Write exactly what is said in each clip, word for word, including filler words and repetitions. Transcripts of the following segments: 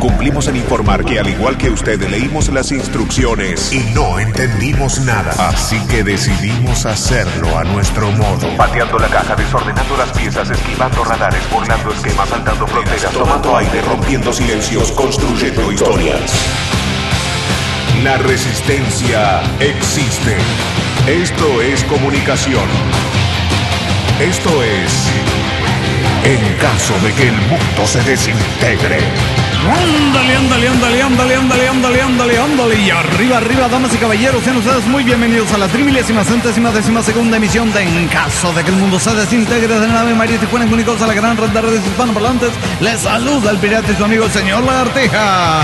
Cumplimos en informar que al igual que usted leímos las instrucciones y no entendimos nada. Así que decidimos hacerlo a nuestro modo. Pateando la caja, desordenando las piezas, esquivando radares, burlando esquemas, saltando fronteras, tomando aire, rompiendo silencios, construyendo historias. La resistencia existe. Esto es comunicación. Esto es en caso de que el mundo se desintegre. Ándale, ándale, ándale, ándale, ándale, ándale, ándale, ándale. Y arriba, arriba, damas y caballeros, sean ustedes muy bienvenidos a la trimilésima centésima décima segunda emisión de En caso de que el mundo se desintegre, de la nave María Tijuana, únicos a la gran red de redes hispanoparlantes. Les saluda el pirata y su amigo el señor Lagartija.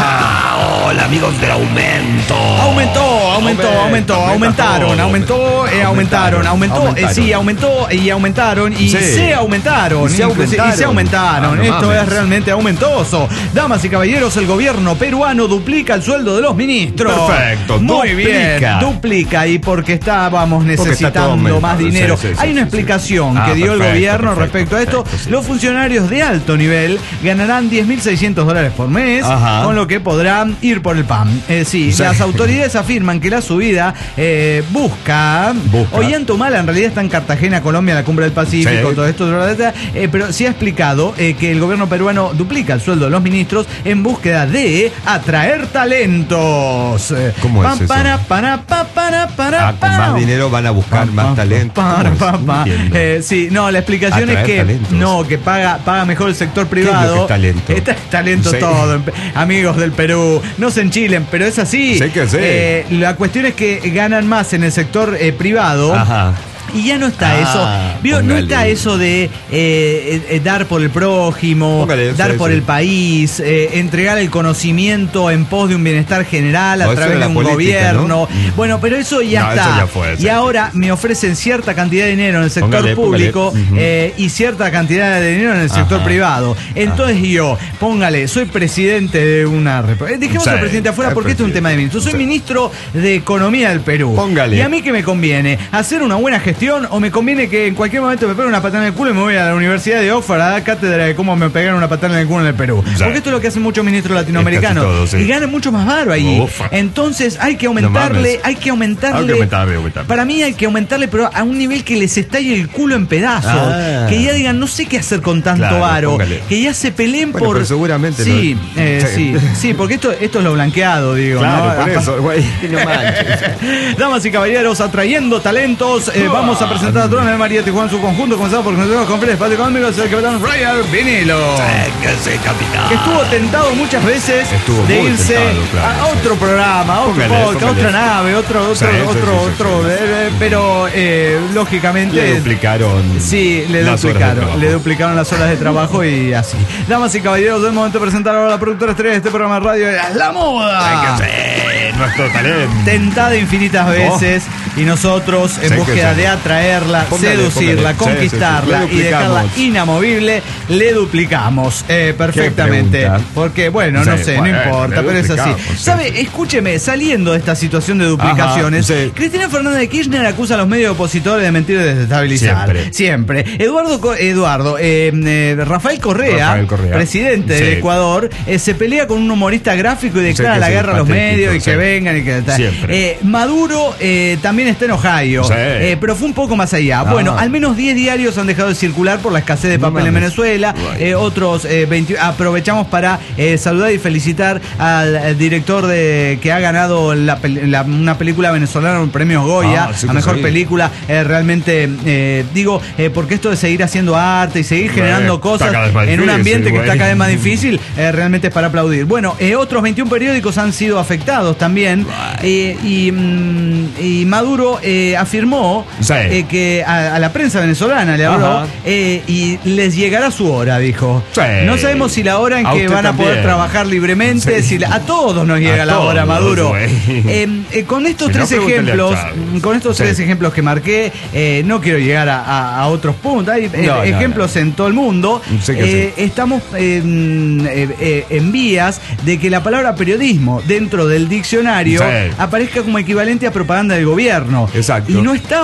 Ah, hola amigos del aumento. Aumentó, aumentó, aumentó, aumentaron, aumentó, eh, aumentaron, aumentó, eh, sí, aumentó y aumentaron y Sí. se aumentaron, Y se aumentaron. y se aumentaron. Ah, no Esto mames. es realmente aumentoso. Damas y caballeros, el gobierno peruano duplica el sueldo de los ministros. Perfecto, Muy duplica. bien, duplica y porque estábamos Porque está todo necesitando aumentado. más dinero. Sí, sí, sí, Hay una sí, explicación sí. que Ah, dio el perfecto, gobierno perfecto, respecto a esto. perfecto, sí. Los funcionarios de alto nivel ganarán diez mil seiscientos dólares por mes, Ajá. con lo que podrán ir por el pan. Eh, sí, Sí. las autoridades afirman que la subida eh, busca, Busca. Ollantumala en realidad está en Cartagena, Colombia, la cumbre del Pacífico, Sí. todo esto, eh, pero sí ha explicado eh, que el gobierno peruano duplica el sueldo de los ministros en búsqueda de atraer talentos. Eh, ¿Cómo es pam, eso? Para, para, pa, para, para, Ah, con más pam. dinero van a buscar Pam, más pam, talento. para, ¿Cómo es? pa, No pa. entiendo. Eh, sí, no, la explicación Atraer es que talentos. no, que paga, paga mejor el sector privado. ¿Qué es lo que es talento? Está- talento Sí. todo, en- amigos del Perú, no se enchilen, pero es así. Sí que sí. Eh, la cuestión es que ganan más en el sector eh, privado. Ajá. Y ya no está Ah, eso. ¿Vio? No póngale. está eso de eh, eh, eh, dar por el prójimo, Póngale, dar sí, por sí. el país, eh, entregar el conocimiento en pos de un bienestar general a No, eso través era de la un política, gobierno. ¿no? Mm. Bueno, pero eso ya No, está. eso ya fue, y sí. ahora me ofrecen cierta cantidad de dinero en el sector Póngale, público póngale. Ujú. eh, y cierta cantidad de dinero en el sector Ajá. privado. Entonces yo, póngale, soy presidente de una... rep- eh, Dejemos Sí, al presidente afuera el porque esto es un tema de ministro. Soy Sí. ministro de Economía del Perú. Póngale. ¿Y a mí qué me conviene? ¿Hacer una buena gestión o me conviene que en cualquier momento me peguen una patada en el culo y me voy a la Universidad de Oxford a dar cátedra de cómo me pegaron una patada en el culo en el Perú? Sí. Porque esto es lo que hacen muchos ministros latinoamericanos. Es casi todo, sí. Y ganan mucho más varo ahí. Ufa. Entonces hay que No aumentarle, mames. hay que aumentarle. Hay que aumentarle, aumentarle. Para mí hay que aumentarle, pero a un nivel que les estalle el culo en pedazos. Ah. Que ya digan, no sé qué hacer con tanto Claro, varo. póngale. Que ya se peleen Bueno, por. pero seguramente Sí, no- eh, sí, Sí. sí, porque esto, esto es lo blanqueado, digo. Claro, ¿no? por eso, güey. No manches. Damas y caballeros, atrayendo talentos, eh, vamos a presentar a toda la María Tijuana en su conjunto, comenzando por nosotros con el espacio económico, es el capitán Ryan Vinilo. Véngase, capitán. Que estuvo tentado muchas veces Estuvo de muy irse tentado, claro, a sí. otro programa, a otro Póngale, podcast, póngale. otra nave, otro, otro, Sí, sí, otro, sí, sí, otro, sí. eh, eh, pero eh, lógicamente. Le duplicaron. Sí, le las horas de duplicaron, trabajo. le duplicaron las horas de trabajo y así. Damas y caballeros, es momento de presentar ahora a la productora estrella de este programa de radio, La Moda. Véngase, nuestro talento. Tentada infinitas veces y nosotros en Sí, que búsqueda sí. de atraerla, Póngale, seducirla, póngale. Sí, conquistarla sí, sí. y Le dejarla duplicamos. inamovible, le duplicamos eh, perfectamente. pregunta? Porque bueno, Sí, no sé, bueno, no importa, le pero es así. duplicamos, sí, ¿Sabe? sí. Escúcheme, saliendo de esta situación de duplicaciones, Ajá, sí. Cristina Fernández de Kirchner acusa a los medios opositores de mentir y desestabilizar. Siempre. Siempre. Eduardo, Co- Eduardo, eh, eh, Rafael Correa, Rafael Correa. presidente Sí. del Ecuador, eh, se pelea con un humorista gráfico y declara que la sí, guerra a los patético, medios y sí. que vengan y que tal. Siempre. Eh, Maduro eh, también está en Ohio, Sí. eh, pero fue un poco más allá. Ah. Bueno, al menos diez diarios han dejado de circular por la escasez de No papel en mames. Venezuela. Right. Eh, otros eh, veinte aprovechamos para eh, saludar y felicitar al, al director de que ha ganado la, pel- la- una película venezolana, un premio Goya, Ah, sí a que mejor sí. película. Eh, realmente, eh, digo, eh, porque esto de seguir haciendo arte y seguir generando está cosas cada vez más en un difícil, ambiente que güey. está cada vez más difícil, eh, realmente es para aplaudir. Bueno, eh, otros veintiún periódicos han sido afectados también. eh, y, mm, y Maduro eh, afirmó Sí. eh, que a, a la prensa venezolana le habló Ajá. eh, y les llegará su hora, dijo. Sí. No sabemos si la hora en A que usted van a poder también. trabajar libremente, Sí. si la- a todos nos llega A la hora, todos, Maduro. güey. Eh, eh, con estos Si no, tres pregúntele a ejemplos, Chávez. con estos Sí. tres ejemplos que marqué, eh, no quiero llegar a, a- a otros puntos. Hay eh, No, no, ejemplos en todo el mundo. Sí que Eh, Estamos eh, mm, eh, eh, en vías de que la palabra periodismo dentro del diccionario Sí. aparezca como equivalente a propaganda del gobierno. Exacto. Y no está bueno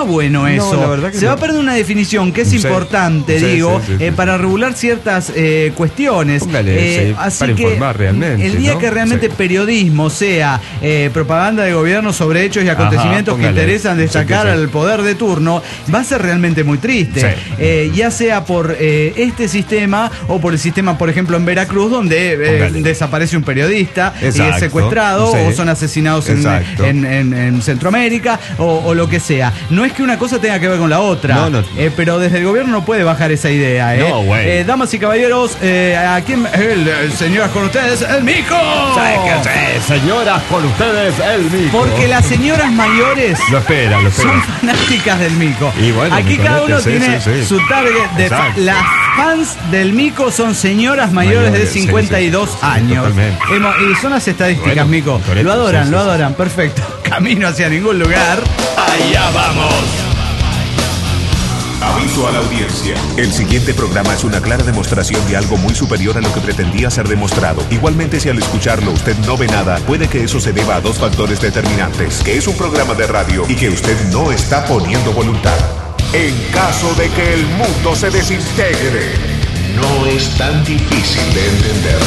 no eso. No, la verdad que Se no. va a perder una definición que es Sí. importante, Sí, digo, sí, sí, eh, sí. para regular ciertas eh, cuestiones. Póngale, sí, así para que informar realmente, el día ¿no? que realmente Sí. periodismo sea eh, propaganda de gobierno sobre hechos y acontecimientos Ajá, póngale. que interesan destacar Sí, sí, sí. al poder de turno, va a ser realmente muy triste. Sí. Eh, ya sea por eh, este sistema o por el sistema, por ejemplo, en Veracruz, donde eh, Póngale. desaparece un periodista y es Exacto. secuestrado Sí. o son asesinados en, Exacto. en- en- en Centroamérica o, o lo que sea. No es que una cosa tenga que ver con la otra, No, no. eh, pero desde el gobierno no puede bajar esa idea. ¿eh? No, güey. Eh, damas y caballeros, eh, aquí el, el señoras con ustedes, el Mico. Señoras, con ustedes, el Mico. Porque las señoras mayores Lo espera, lo espera. son fanáticas del Mico. Y bueno, Aquí Mico, cada uno sí, tiene sí, sí. su target de fa- Exacto. las fans del Mico son señoras mayores, Mayores, de sí, cincuenta y dos sí, años. totalmente. Hemos- y son las estadísticas, Bueno, Mico. correcto, Lo adoran, sí, sí, lo sí. adoran. Perfecto. Camino hacia ningún lugar. Allá vamos. Aviso a la audiencia. El siguiente programa es una clara demostración de algo muy superior a lo que pretendía ser demostrado. Igualmente, si al escucharlo usted no ve nada, puede que eso se deba a dos factores determinantes: que es un programa de radio y que usted no está poniendo voluntad. En caso de que el mundo se desintegre, no es tan difícil de entender.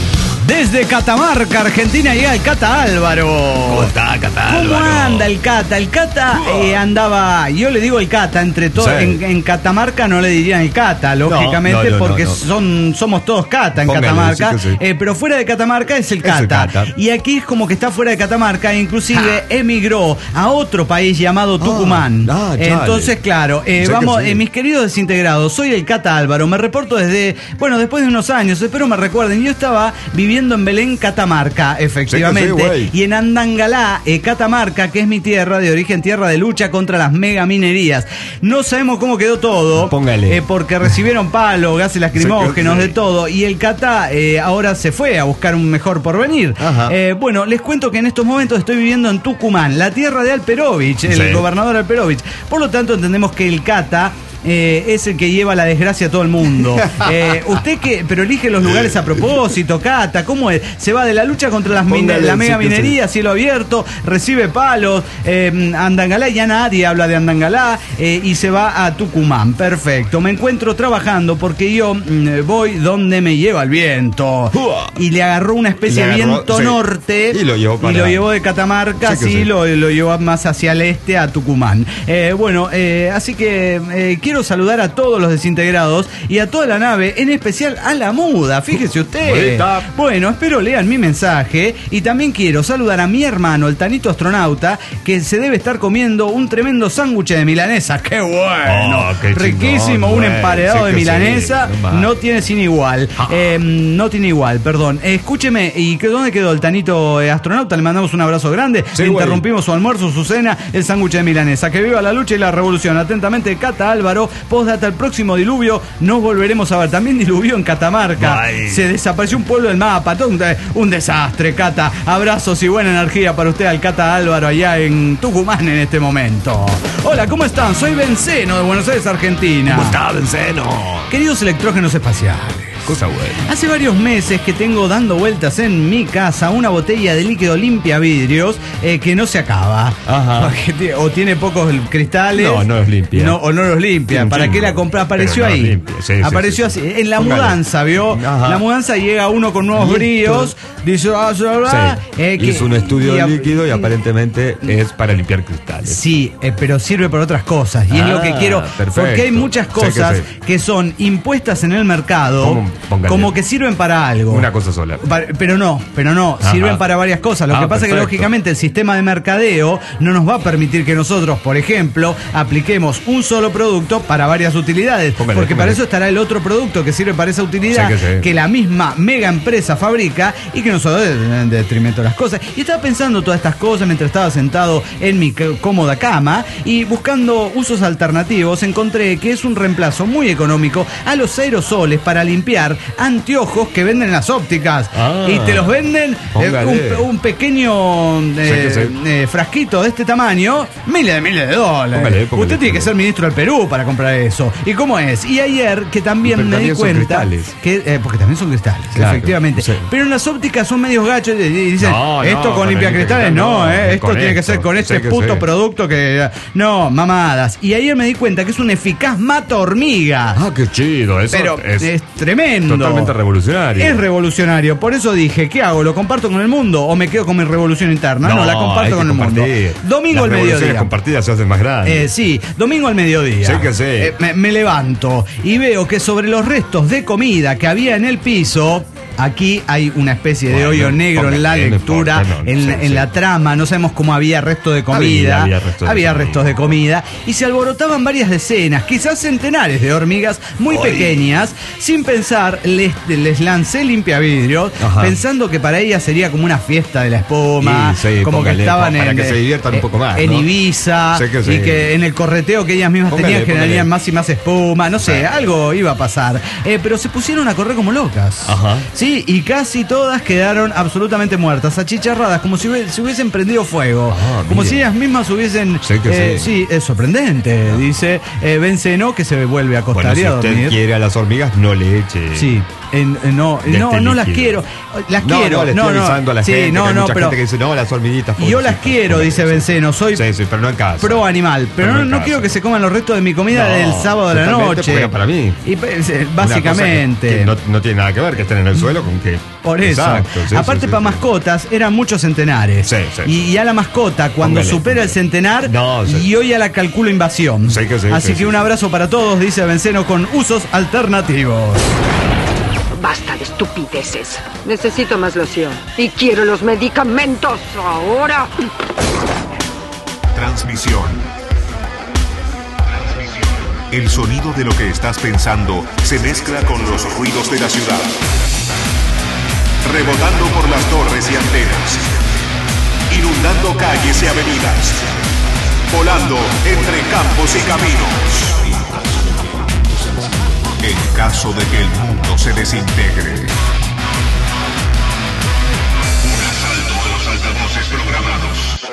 Desde Catamarca, Argentina, llega el Cata Álvaro. ¿Cómo está, Cata ¿Cómo Álvaro? anda el Cata? El Cata eh, andaba, yo le digo el Cata, entre todos, Sí. en, en Catamarca no le dirían el Cata, lógicamente, no, no, porque no, no. son somos todos Cata en Póngale, Catamarca, sí que sí. eh, pero fuera de Catamarca es el Es el Cata. Cata. Y aquí es como que está fuera de Catamarca, e inclusive emigró a otro país llamado Tucumán. ah, chale. Entonces, claro, eh, Sé que vamos, sí. eh, mis queridos desintegrados, soy el Cata Álvaro, me reporto desde, bueno, después de unos años, espero me recuerden, yo estaba viviendo en Belén, Catamarca, efectivamente, Sí que sí, güey. y en Andangalá, eh, Catamarca, que es mi tierra de origen, tierra de lucha contra las megaminerías. No sabemos cómo quedó todo, Póngale. eh, porque recibieron palos, gases lacrimógenos, Sí que de sí. todo, y el Cata eh, ahora se fue a buscar un mejor porvenir. Ajá. Eh, bueno, les cuento que en estos momentos estoy viviendo en Tucumán, la tierra de Alperovich, el Sí. gobernador Alperovich. Por lo tanto, entendemos que el Cata eh, es el que lleva la desgracia a todo el mundo. Eh, usted que, pero elige los lugares a propósito, Cata, ¿cómo es? Se va de la lucha contra las mine- Póngale, la sí mega que sí. minería, cielo abierto, recibe palos, eh, Andangalá, ya nadie habla de Andangalá, eh, y se va a Tucumán. Perfecto. Me encuentro trabajando porque yo mm, voy donde me lleva el viento. Uah. Y le agarró una especie Le de agarró, viento sí. norte Y lo llevó para- y lo llevó de Catamarca, Sí sí, que sí. Lo, lo llevó más hacia el este, a Tucumán. Eh, bueno, eh, así que eh, quiero saludar a todos los desintegrados y a toda la nave, en especial a la muda, fíjese usted. Bonita. Bueno, espero lean mi mensaje y también quiero saludar a mi hermano, el Tanito Astronauta, que se debe estar comiendo un tremendo sándwich de milanesa. ¡Qué bueno! Oh, qué Riquísimo, chingón, un güey. emparedado Sí de que sí, milanesa, no más. no tiene sin igual. Eh, no tiene igual, perdón. Eh, escúcheme, ¿y qué- dónde quedó el Tanito eh, Astronauta? Le mandamos un abrazo grande. Sí, Le güey. interrumpimos su almuerzo, su cena, el sándwich de milanesa. Que viva la lucha y la revolución. Atentamente, Cata Álvaro. Postdata, el próximo diluvio nos volveremos a ver. También diluvió en Catamarca. Ay. Se desapareció un pueblo del mapa. Todo un, de- un desastre, Cata. Abrazos y buena energía para usted al Cata Álvaro allá en Tucumán en este momento. Hola, ¿cómo están? Soy Benceno de Buenos Aires, Argentina. ¿Cómo está, Benceno? Queridos electrógenos espaciales. Cosa buena. Hace varios meses que tengo dando vueltas en mi casa una botella de líquido limpia vidrios eh, que no se acaba. Ajá. Porque ti- O tiene pocos cristales. No, no los limpia. No, o no los limpia. Tiene un ¿Para qué chingo, la compré? Apareció pero no ahí. los limpia. Sí, sí, Apareció sí, así. En la Póngale. mudanza, ¿vio? Ajá. La mudanza llega uno con nuevos Y esto- brillos. Dice, ah, bla, bla, Sí. eh, que- Hizo un estudio y ap- líquido y aparentemente es para limpiar cristales. Sí, eh, pero sirve para otras cosas. Y es lo que Ah, quiero. perfecto. Porque hay muchas Sé que cosas sí. que son impuestas en el mercado ¿Cómo? Póngale. como que sirven para algo. Una cosa sola. Pa- Pero no, pero no, Ajá. sirven para varias cosas. Lo Ah, que pasa es que perfecto. lógicamente el sistema de mercadeo no nos va a permitir que nosotros, por ejemplo, apliquemos un solo producto para varias utilidades. Póngale, porque para póngale. eso estará el otro producto que sirve para esa utilidad Sí que sí. la misma mega empresa fabrica y que nos da en detrimento de las cosas. Y estaba pensando todas estas cosas mientras estaba sentado en mi c- cómoda cama y buscando usos alternativos encontré que es un reemplazo muy económico a los aerosoles para limpiar comprar anteojos que venden en las ópticas. Ah, y te los venden eh, un, un pequeño eh, sí, sí. Eh, frasquito de este tamaño, miles de miles de dólares. Póngale, póngale, Usted tiene que ser ministro del Perú para comprar eso. ¿Y cómo es? Y ayer que también Pero me también di son cuenta cristales. que eh, porque también son cristales, Claro, efectivamente. sí. Pero en las ópticas son medios gachos y dicen, No, no, esto con con limpiacristales el no, no, eh, esto con tiene que esto. ser con este Sí que puto sí. producto que no, mamadas. Y ayer me di cuenta que es un eficaz mata hormigas. Ah, qué chido. Eso Pero es, es, tremendo. totalmente revolucionario. Es revolucionario. Por eso dije, ¿qué hago? ¿Lo comparto con el mundo o me quedo con mi revolución interna? No, No, la hay comparto que con el mundo. compartir. Domingo Las al revoluciones mediodía. compartidas se hacen más grandes. Eh, sí, domingo al mediodía. Sí que sí. Eh, me, me levanto y veo que sobre los restos de comida que había en el piso, aquí hay una especie de Bueno, hoyo negro en la póngale, no lectura, importa, no, en, sí, en sí. la trama. No sabemos cómo había resto de comida. Había, había restos de Había comida. restos de comida. Y se alborotaban varias decenas, quizás centenares de hormigas muy Ay. pequeñas. Sin pensar, les, les lancé limpiavidrios, Ajá. pensando que para ellas sería como una fiesta de la espuma. Sí, sí, como póngale, que estaban para en, que se diviertan un poco más, en ¿no? Ibiza. Sí que sí. Y que en el correteo que ellas mismas Póngale, tenían generarían póngale. más y más espuma. No sé, Sí. algo iba a pasar. Eh, pero se pusieron a correr como locas. Ajá. Sí, y casi todas quedaron absolutamente muertas, achicharradas, como si, hubie- si hubiesen prendido fuego. Ah, como bien. si ellas mismas hubiesen. Sí que eh, sí. es sorprendente. Dice eh, Benceno que se vuelve a acostar Bueno, y si a usted dormir. quiere a las hormigas, no le eche. Sí, en- en- no, de no, este no las líquido. quiero. Las No, quiero. no, le estoy avisando a la sí, gente. no, que hay no, mucha pero. gente que dice, no, las hormiguitas. Y yo las pobrecitas, quiero, póngale dice eso. Benceno. Soy Sí, sí, pero no en casa. pro animal. Pero, Pero no, no en no casa. quiero que se coman los restos de mi comida No, del sábado de la totalmente, noche. porque era para mí. Y, pues, eh, Una cosa básicamente. que- que no, no tiene nada que ver que estén en el suelo con que. Por eso. Exacto, sí, Aparte, sí, sí, para sí. mascotas eran muchos centenares. Sí, sí. Y, y a la mascota, cuando Póngale, supera el póngale. centenar, No, sí. y hoy a la calculo invasión. Sí que sí, Así sí, que sí, un sí. abrazo para todos, dice Benceno, con usos alternativos. Basta de estupideces. Necesito más loción. Y quiero los medicamentos ahora. Transmisión. El sonido de lo que estás pensando se mezcla con los ruidos de la ciudad. Rebotando por las torres y antenas. Inundando calles y avenidas. Volando entre campos y caminos. En caso de que el mundo se desintegre. Un asalto a los altavoces programados.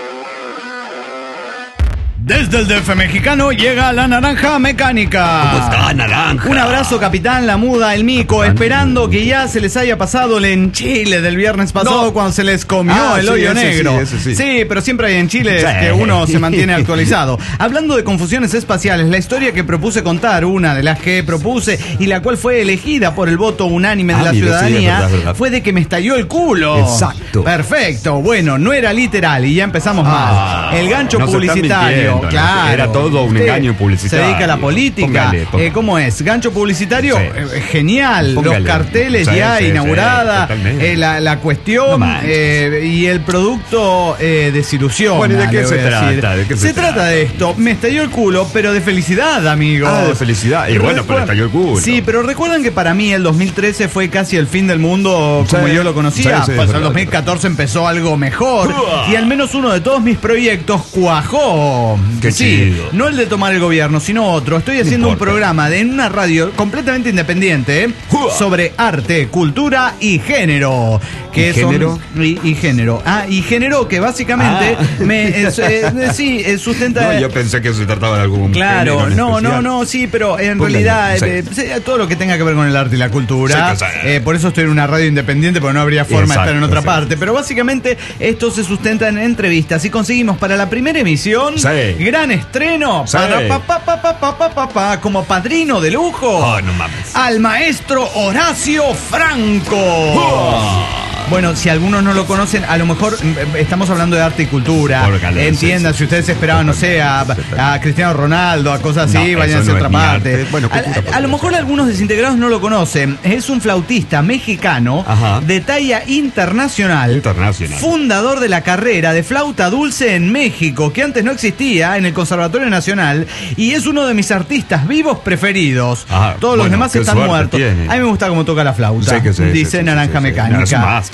Desde el D F mexicano llega la naranja mecánica. ¿Cómo está, naranja? Un abrazo, capitán, la muda, el mico, esperando que ya se les haya pasado el enchile del viernes pasado No. cuando se les comió Ah, el sí, hoyo ese negro. sí, ese sí. pero siempre hay enchiles Sí. que uno se mantiene actualizado. Hablando de confusiones espaciales, la historia que propuse contar, una de las que propuse y la cual fue elegida por el voto unánime de Ah, la mire, sí, ciudadanía, es verdad, es verdad. fue de que me estalló el culo. Exacto. Perfecto. Bueno, no era literal y ya empezamos Ah, mal. El gancho no se están publicitario, mintiendo, ¿no? claro. Era todo un Usted engaño publicitario. Se dedica a la política. Póngale, póngale. Eh, ¿Cómo es? Gancho publicitario, Sí. eh, genial. Póngale. Los carteles Sí, ya sí, inaugurada, sí, totalmente. eh, la, la No cuestión manches. eh, y el producto eh, desilusión. Bueno, ¿y de qué le se voy a decir. trata? ¿De qué se se trata trata? de esto. Me estalló el culo, pero de felicidad, amigos. Ah, de felicidad. Y bueno, pero Recuer- estalló el culo. Sí, pero recuerdan que para mí el dos mil trece fue casi el fin del mundo como Sí, yo lo conocía. sí, sí, pues es el verdad, dos mil catorce empezó algo mejor. Uah. Y al menos uno de todos mis proyectos cuajó. Qué sí, chido. no el de tomar el gobierno, sino otro. Estoy haciendo un importa. programa de, en una radio completamente independiente, ¿eh? Uah. sobre arte, cultura y género. Que ¿Y son- género? y, y género. Ah, y género que básicamente Ah. me es- eh, sí, eh, sustenta. No, yo pensé que se trataba de algún. Claro, género en no, no, especial. no, sí, pero en Póngale, realidad sí. eh, sí, todo lo que tenga que ver con el arte y la cultura, Sí, que sí. eh, por eso estoy en una radio independiente, porque no habría forma de estar en Exacto, otra sí. parte, pero básicamente esto se sustenta en entrevistas y conseguimos para la primera emisión Sí. gran estreno Sí. para pa, pa, pa, pa, pa, pa, pa, pa, como padrino de lujo Oh, no mames. al maestro Horacio Franco. Bueno, si algunos no lo conocen, a lo mejor mm, estamos hablando de arte y cultura. Órale, Entiendan, sí, sí, si ustedes sí, esperaban, no sé, a, a Cristiano Ronaldo, a cosas así, No, vayan eso a no otra es mi parte. arte. Bueno, a, cultura a- a lo tampoco. mejor algunos desintegrados no lo conocen. Es un flautista mexicano Ajá. de talla internacional. Internacional. Fundador de la carrera de flauta dulce en México, que antes no existía en el Conservatorio Nacional. Y es uno de mis artistas vivos preferidos. Ah, Todos los bueno, demás qué están suerte muertos. tiene. A mí me gusta cómo toca la flauta. Sí que sí, dice sí, sí, Naranja sí, sí. Mecánica. No, es un máster.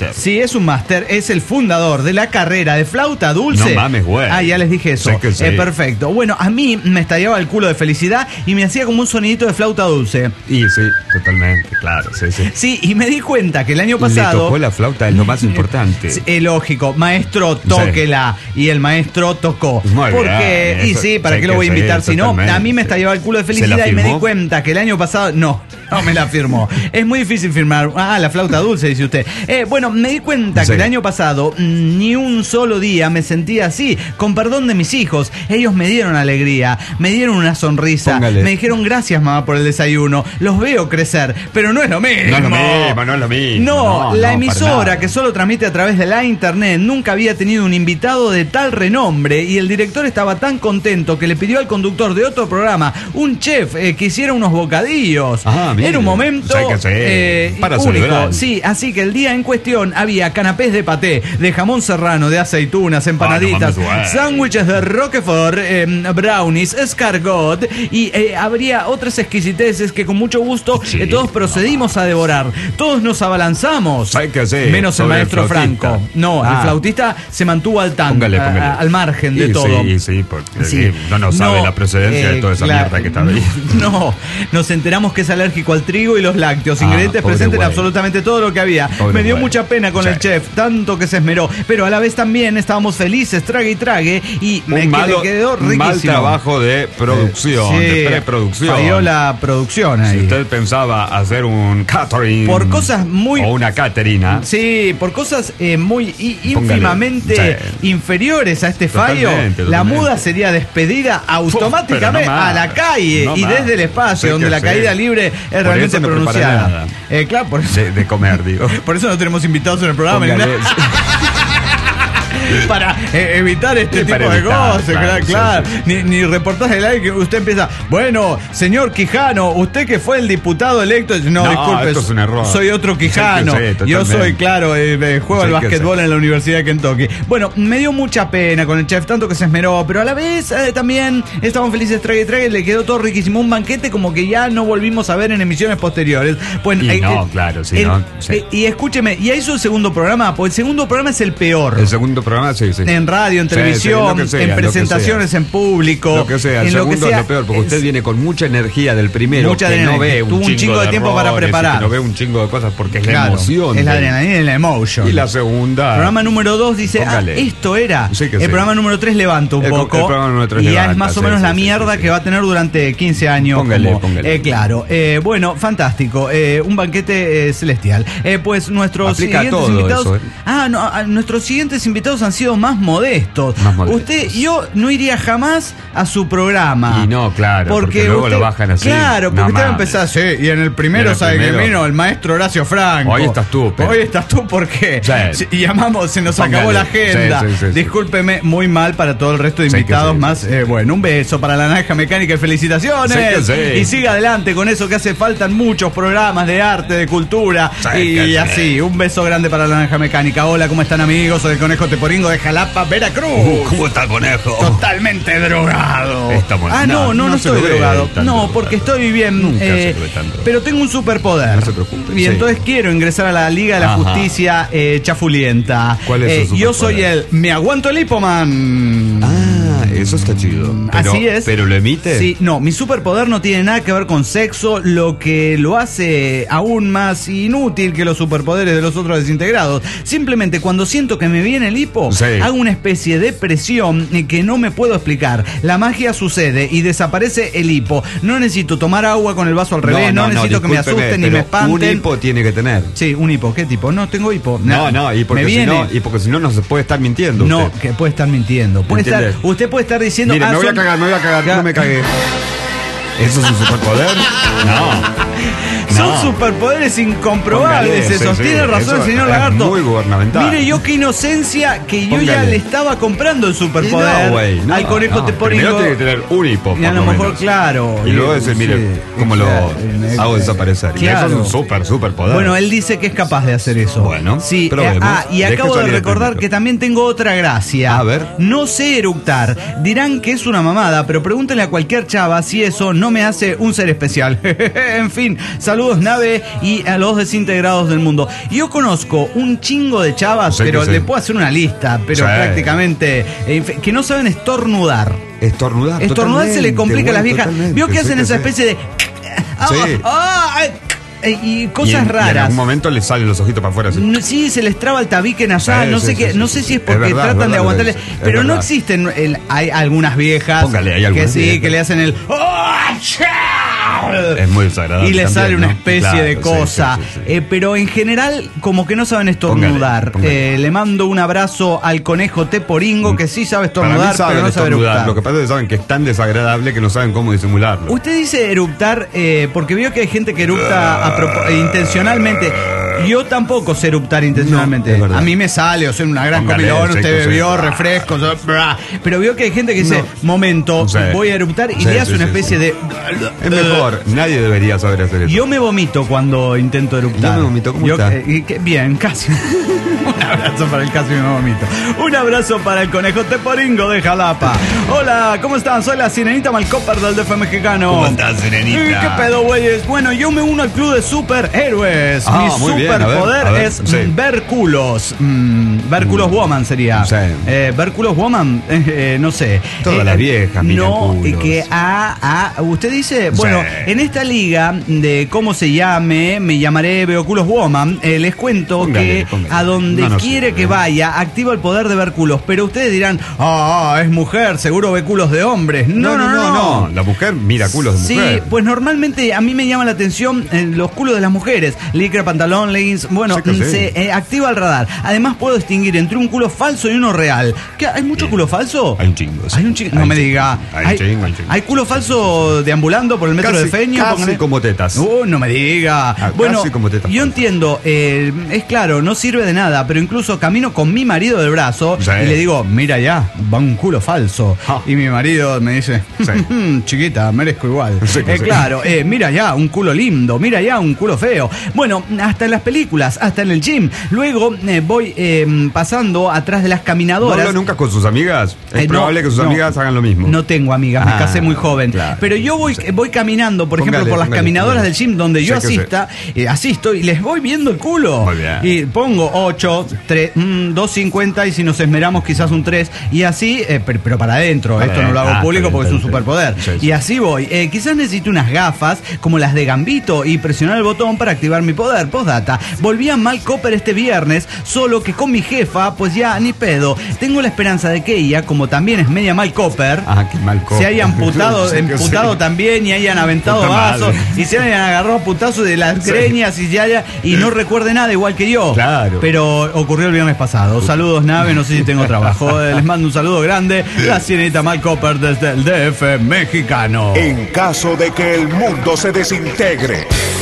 máster. Sí, es un máster, es el fundador de la carrera de flauta dulce. No mames, güey. Ah, ya les dije eso. Sé que sí. Eh, perfecto. Bueno, a mí me estallaba el culo de felicidad y me hacía como un sonidito de flauta dulce. Y sí, totalmente, claro, sí, sí. Sí, y me di cuenta que el año pasado... Le tocó la flauta, es lo más importante. Sí, es lógico, maestro, tóquela. Sí. Y el maestro tocó. Muy Porque, bien, y eso, sí, ¿para sé qué lo voy a invitar sí, si no? totalmente. A mí me estallaba el culo de felicidad y me di cuenta que el año pasado... No, no me la firmó. Es muy difícil firmar. Ah, la flauta dulce, dice usted. Eh, bueno, me di cuenta sí. que el año pasado ni un solo día me sentía así, con perdón de mis hijos. Ellos me dieron alegría, me dieron una sonrisa. Póngale. Me dijeron gracias, mamá, por el desayuno. Los veo crecer, pero no es lo mismo. No es lo mismo, no es lo mismo. No, no la no, emisora que solo transmite a través de la internet nunca había tenido un invitado de tal renombre y el director estaba tan contento que le pidió al conductor de otro programa, un chef, eh, que hiciera unos bocadillos. Ah, mire, era un momento eh, para único. celebrar. Sí, así que el día en cuestión había canapés de paté, de jamón serrano, de aceitunas, empanaditas, ah, no, sándwiches de Roquefort, eh, brownies, escargot y eh, habría otras exquisiteces que con mucho gusto sí, eh, todos procedimos no. a devorar. Todos nos abalanzamos. Que sí, menos el maestro el Franco. No, ah. el flautista se mantuvo al tanto, póngale, póngale. A, al margen de sí, todo. Sí, sí, porque sí. no nos sabe no, la procedencia eh, de toda esa claro, mierda que está ahí. No, nos enteramos que es alérgico al trigo y los lácteos, ingredientes ah, presentes en absolutamente todo lo que había. Pobre Me dio güey. mucha pena con sí. el chef, tanto que se esmeró, pero a la vez también estábamos felices, trague y trague, y un me malo, quedó riquísimo. Mal trabajo de producción, sí, de preproducción. Falló la producción ahí. Si usted pensaba hacer un catering por cosas muy o una caterina, sí, por cosas eh, muy ínfimamente sí. inferiores a este fallo, totalmente, totalmente. La muda sería despedida automáticamente no a la calle no y más. Desde el espacio, sí, donde la caída sí. libre es por realmente no pronunciada. Eh, claro, por eso, de, de comer, digo. Por eso no tenemos invitados en el programa. Para eh, evitar este sí, tipo de evitar, cosas, claro, claro. Sí, sí. Ni, ni reportaje del aire que usted empieza, bueno, señor Quijano, usted que fue el diputado electo, no, no disculpe, esto es un error. Soy otro Quijano, sí, sí, yo soy, claro, eh, juego al básquetbol en la Universidad de Kentucky. Bueno, me dio mucha pena con el chef, tanto que se esmeró, pero a la vez eh, también estábamos felices, trague y trague, le quedó todo riquísimo, un banquete como que ya no volvimos a ver en emisiones posteriores. Pues, y eh, no, eh, claro, sí, el, no, sí. Eh, y escúcheme, ¿ya hizo el segundo programa? Pues el segundo programa es el peor. El segundo programa, sí, sí. En radio, en televisión, sí, sí, sea, en presentaciones en público. Lo que sea, el en segundo lo que sea, es lo peor, porque es, usted viene con mucha energía del primero, mucha que no ve tuvo un chingo, chingo de, de tiempo para preparar. Que no ve un chingo de cosas porque es claro, la emoción. Es la adrenalina y la emotion. Y la segunda. Programa número dos dice, póngale. ah, esto era. Sí, el sí. programa número tres levanta un el, poco. El programa número tres y levanta, ya es más o sí, menos sí, la sí, mierda sí, sí. que va a tener durante quince años. Póngale, como, póngale. Eh, claro. Eh, bueno, fantástico. Eh, un banquete eh, celestial. Eh, pues nuestros Aplica siguientes todo invitados. eso, ¿eh? Ah, no, a, nuestros siguientes invitados han sido más modestos. Más modestos. Usted, yo no iría jamás a su programa. Y no, claro, porque, porque luego usted, lo bajan así. Claro, porque no, usted va a empezar, sí, y en el primero, ¿sabe que vino? El maestro Horacio Franco. Hoy estás tú, pero... Hoy estás tú porque sí. y llamamos, se nos Póngale. acabó la agenda. Sí, sí, sí, Discúlpeme, muy mal para todo el resto de invitados sí, más. Sí, eh, bueno, un beso para la Naranja Mecánica y felicitaciones. Sí, sí. Y siga adelante con eso que hace falta muchos programas de arte, de cultura sí, y así. Sí. Un beso grande para la Naranja Mecánica. Hola, ¿cómo están, amigos? Soy el Conejo Teporingo de Jalapa, Veracruz. Uh, ¿Cómo está el Conejo? Totalmente drogado. Estamos... Ah, no, no, no, no estoy drogado. No, porque estoy bien. Nunca eh, pero tengo un superpoder. No se preocupe. Y sí. entonces quiero ingresar a la Liga de la Ajá. Justicia eh, chafulienta. ¿Cuál es eh, su Yo soy el Me Aguanto el Hipoman. Ah, eso está chido. Pero, Así es. ¿Pero lo emite? Sí, no, mi superpoder no tiene nada que ver con sexo, lo que lo hace aún más inútil que los superpoderes de los otros desintegrados. Simplemente cuando siento que me viene el hipo, sí. hago una especie de presión que no me puedo explicar. La magia sucede y desaparece el hipo. No necesito tomar agua con el vaso al revés, no, no, no necesito no, que me asusten ni me espanten. Un hipo tiene que tener. Sí, un hipo. ¿Qué tipo? No tengo hipo. No, no, y porque, si no, y porque si no, no se puede estar mintiendo. No, usted. que puede estar mintiendo. Puede estar, usted puede estar diciendo... Mire, ah, me voy son... a cagar, me voy a cagar, no me cagué. ¿Eso es un superpoder? No. Son no. superpoderes incomprobables Póngale, esos. Sí, Tiene sí, razón el señor Lagarto. Muy gubernamental. Mire yo qué inocencia que yo Póngale. ya le estaba comprando el superpoder no, wey, no, al Conejo no. Teporingo. Primero tiene que tener un hipo. Y a lo mejor, claro. Y luego decir, mire, sí, cómo claro, lo hago desaparecer. Claro. Y eso es un super, super poder. Bueno, él dice que es capaz de hacer eso. Bueno, sí. pero eh, ah, y acabo de recordar que también tengo otra gracia. A ver. No sé eructar. Dirán que es una mamada, pero pregúntenle a cualquier chava si eso no no me hace un ser especial. En fin, saludos Nave y a los desintegrados del mundo. Yo conozco un chingo de chavas, Sí, pero sí. le puedo hacer una lista, pero Sí. prácticamente eh, que no saben estornudar. Estornudar. Estornudar se le complica a las viejas. Vio que hacen esa especie de ah, Sí. ah, ay, eh, y cosas y en, y en raras. algún momento le salen los ojitos para afuera. así. No, sí, se les traba el tabique nasal, Sí, no sí, sé sí, qué, sí, no sí, sé sí. si es Es porque verdad, tratan es de verdad lo aguantarle, que dice, es pero no verdad. existen, el- hay algunas viejas Póngale ahí que algunas sí, viejas. que le hacen el ¡oh, chao! Es muy desagradable y le también, sale una ¿no? especie Claro, de sí, cosa, sí, sí, sí. Eh, pero en general como que no saben estornudar. Póngale, póngale. Eh, le mando un abrazo al conejo Teporingo que sí sabe Para mí estornudar, saben pero no sabe estornudar. eructar. Lo que pasa es que saben que es tan desagradable que no saben cómo disimularlo. Usted dice eruptar eh, porque vio que hay gente que erupta a propo- eh, intencionalmente. Yo tampoco sé eruptar intencionalmente. No, es verdad. a mí me sale, o sea, una gran Póngale, comilón, sí, usted sí, bebió sí. refrescos, bra. Pero vio que hay gente que dice, No. momento, Sí. voy a eruptar y Sí, le hace sí, una sí, especie sí. de... Es mejor. Nadie debería saber hacer eso. Yo me vomito cuando intento eruptar. Yo me vomito, ¿cómo Yo, está? eh, y que- bien, casi. Un abrazo para el casi me vomito. Un abrazo para el conejo Teporingo de Jalapa. Hola, ¿cómo están? Soy la Sirenita Malcóper del D F mexicano. ¿Cómo estás, Sirenita? Eh, ¿Qué pedo, güeyes? Bueno, yo me uno al club de superhéroes. Ah, Mi muy bien, a ver, superpoder a ver, es sí. mm, ver culos. Mm, ver culos woman sería. Sí. Eh, ver culos woman, eh, eh, no sé. Todas Eh, las viejas miran No, eh, culos. que a, a, usted dice, bueno, Sí. en esta liga de cómo se llame, me llamaré Veo Culos Woman, eh, les cuento Póngale, que póngale. a donde No, no quiere sé, que ¿eh? vaya, activa el poder de ver culos. Pero ustedes dirán, ah, es mujer, seguro ve culos de hombres. No, no, no, no. La mujer mira culos de Sí, mujer. pues normalmente a mí me llama la atención eh, los culos de las mujeres. Licra, pantalón, leggings. Bueno, Sí que sí. se eh, activa el radar. Además puedo distinguir entre un culo falso y uno real. ¿Qué, ¿Hay mucho culo falso? Hay un chingo, sí. Hay un chingo. Hay No un me chingo. diga. Hay un chingo, hay un chingo. ¿Hay culo falso deambulando por el metro Casi- de Feño? casi Póngale. como tetas. Uh, no me diga. Ah, bueno, casi como tetas yo falsas. entiendo. eh, es claro, no sirve de nada, pero incluso camino con mi marido del brazo Sí. y le digo, mira ya, va un culo falso. Ja. Y mi marido me dice, Sí. chiquita, merezco igual. Sí que Eh, sí. claro, eh, mira ya, un culo lindo, mira ya, un culo feo. Bueno, hasta en las películas, hasta en el gym. Luego eh, voy eh, pasando atrás de las ¿No caminadoras. habla nunca con sus amigas? Es Eh, no, probable que sus no. amigas hagan lo mismo. No tengo amigas, me Ah, casé muy joven. claro. Pero yo voy, voy caminando, por ejemplo, Póngale, por las póngale, caminadoras póngale. del gym donde yo Sí que sí. asista, eh, asisto y les voy viendo el culo. Muy bien. Y pongo ocho, tres, mm, dos cincuenta y si nos esmeramos quizás un tres. Y así, eh, pero, pero para adentro. Para Esto no lo hago adentro. Ah, público está porque es un bien, está bien. superpoder. Sí, sí. Y así voy. Eh, quizás necesite unas gafas como las de Gambito y presionar el botón para activar mi poder. Postdata. Volví a Mal Copper este viernes, solo que con mi jefa, pues ya ni pedo. Tengo la esperanza de que ella, como también es media Mal Copper, Ah, qué mal copo. se hayan putado, Sí que emputado sí. también y hayan aventado Puta madre. vasos y se hayan agarrado a putazos de las Sí. greñas y ya haya, y no recuerde nada igual que yo. Claro. Pero ocurrió el viernes pasado. Saludos, Nave, no sé si tengo trabajo. Eh, Les mando un saludo grande. La Sirenita Mal Copper desde el D F mexicano. En caso de que el mundo se desintegre.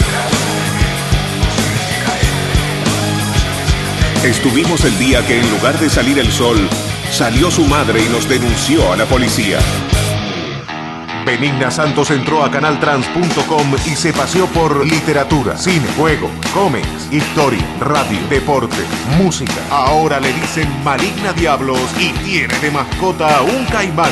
Estuvimos el día que en lugar de salir el sol, salió su madre y nos denunció a la policía. Benigna Santos entró a canal trans punto com y se paseó por literatura, cine, juego, cómics, historia, radio, deporte, música. Ahora le dicen Maligna Diablos y tiene de mascota un caimán.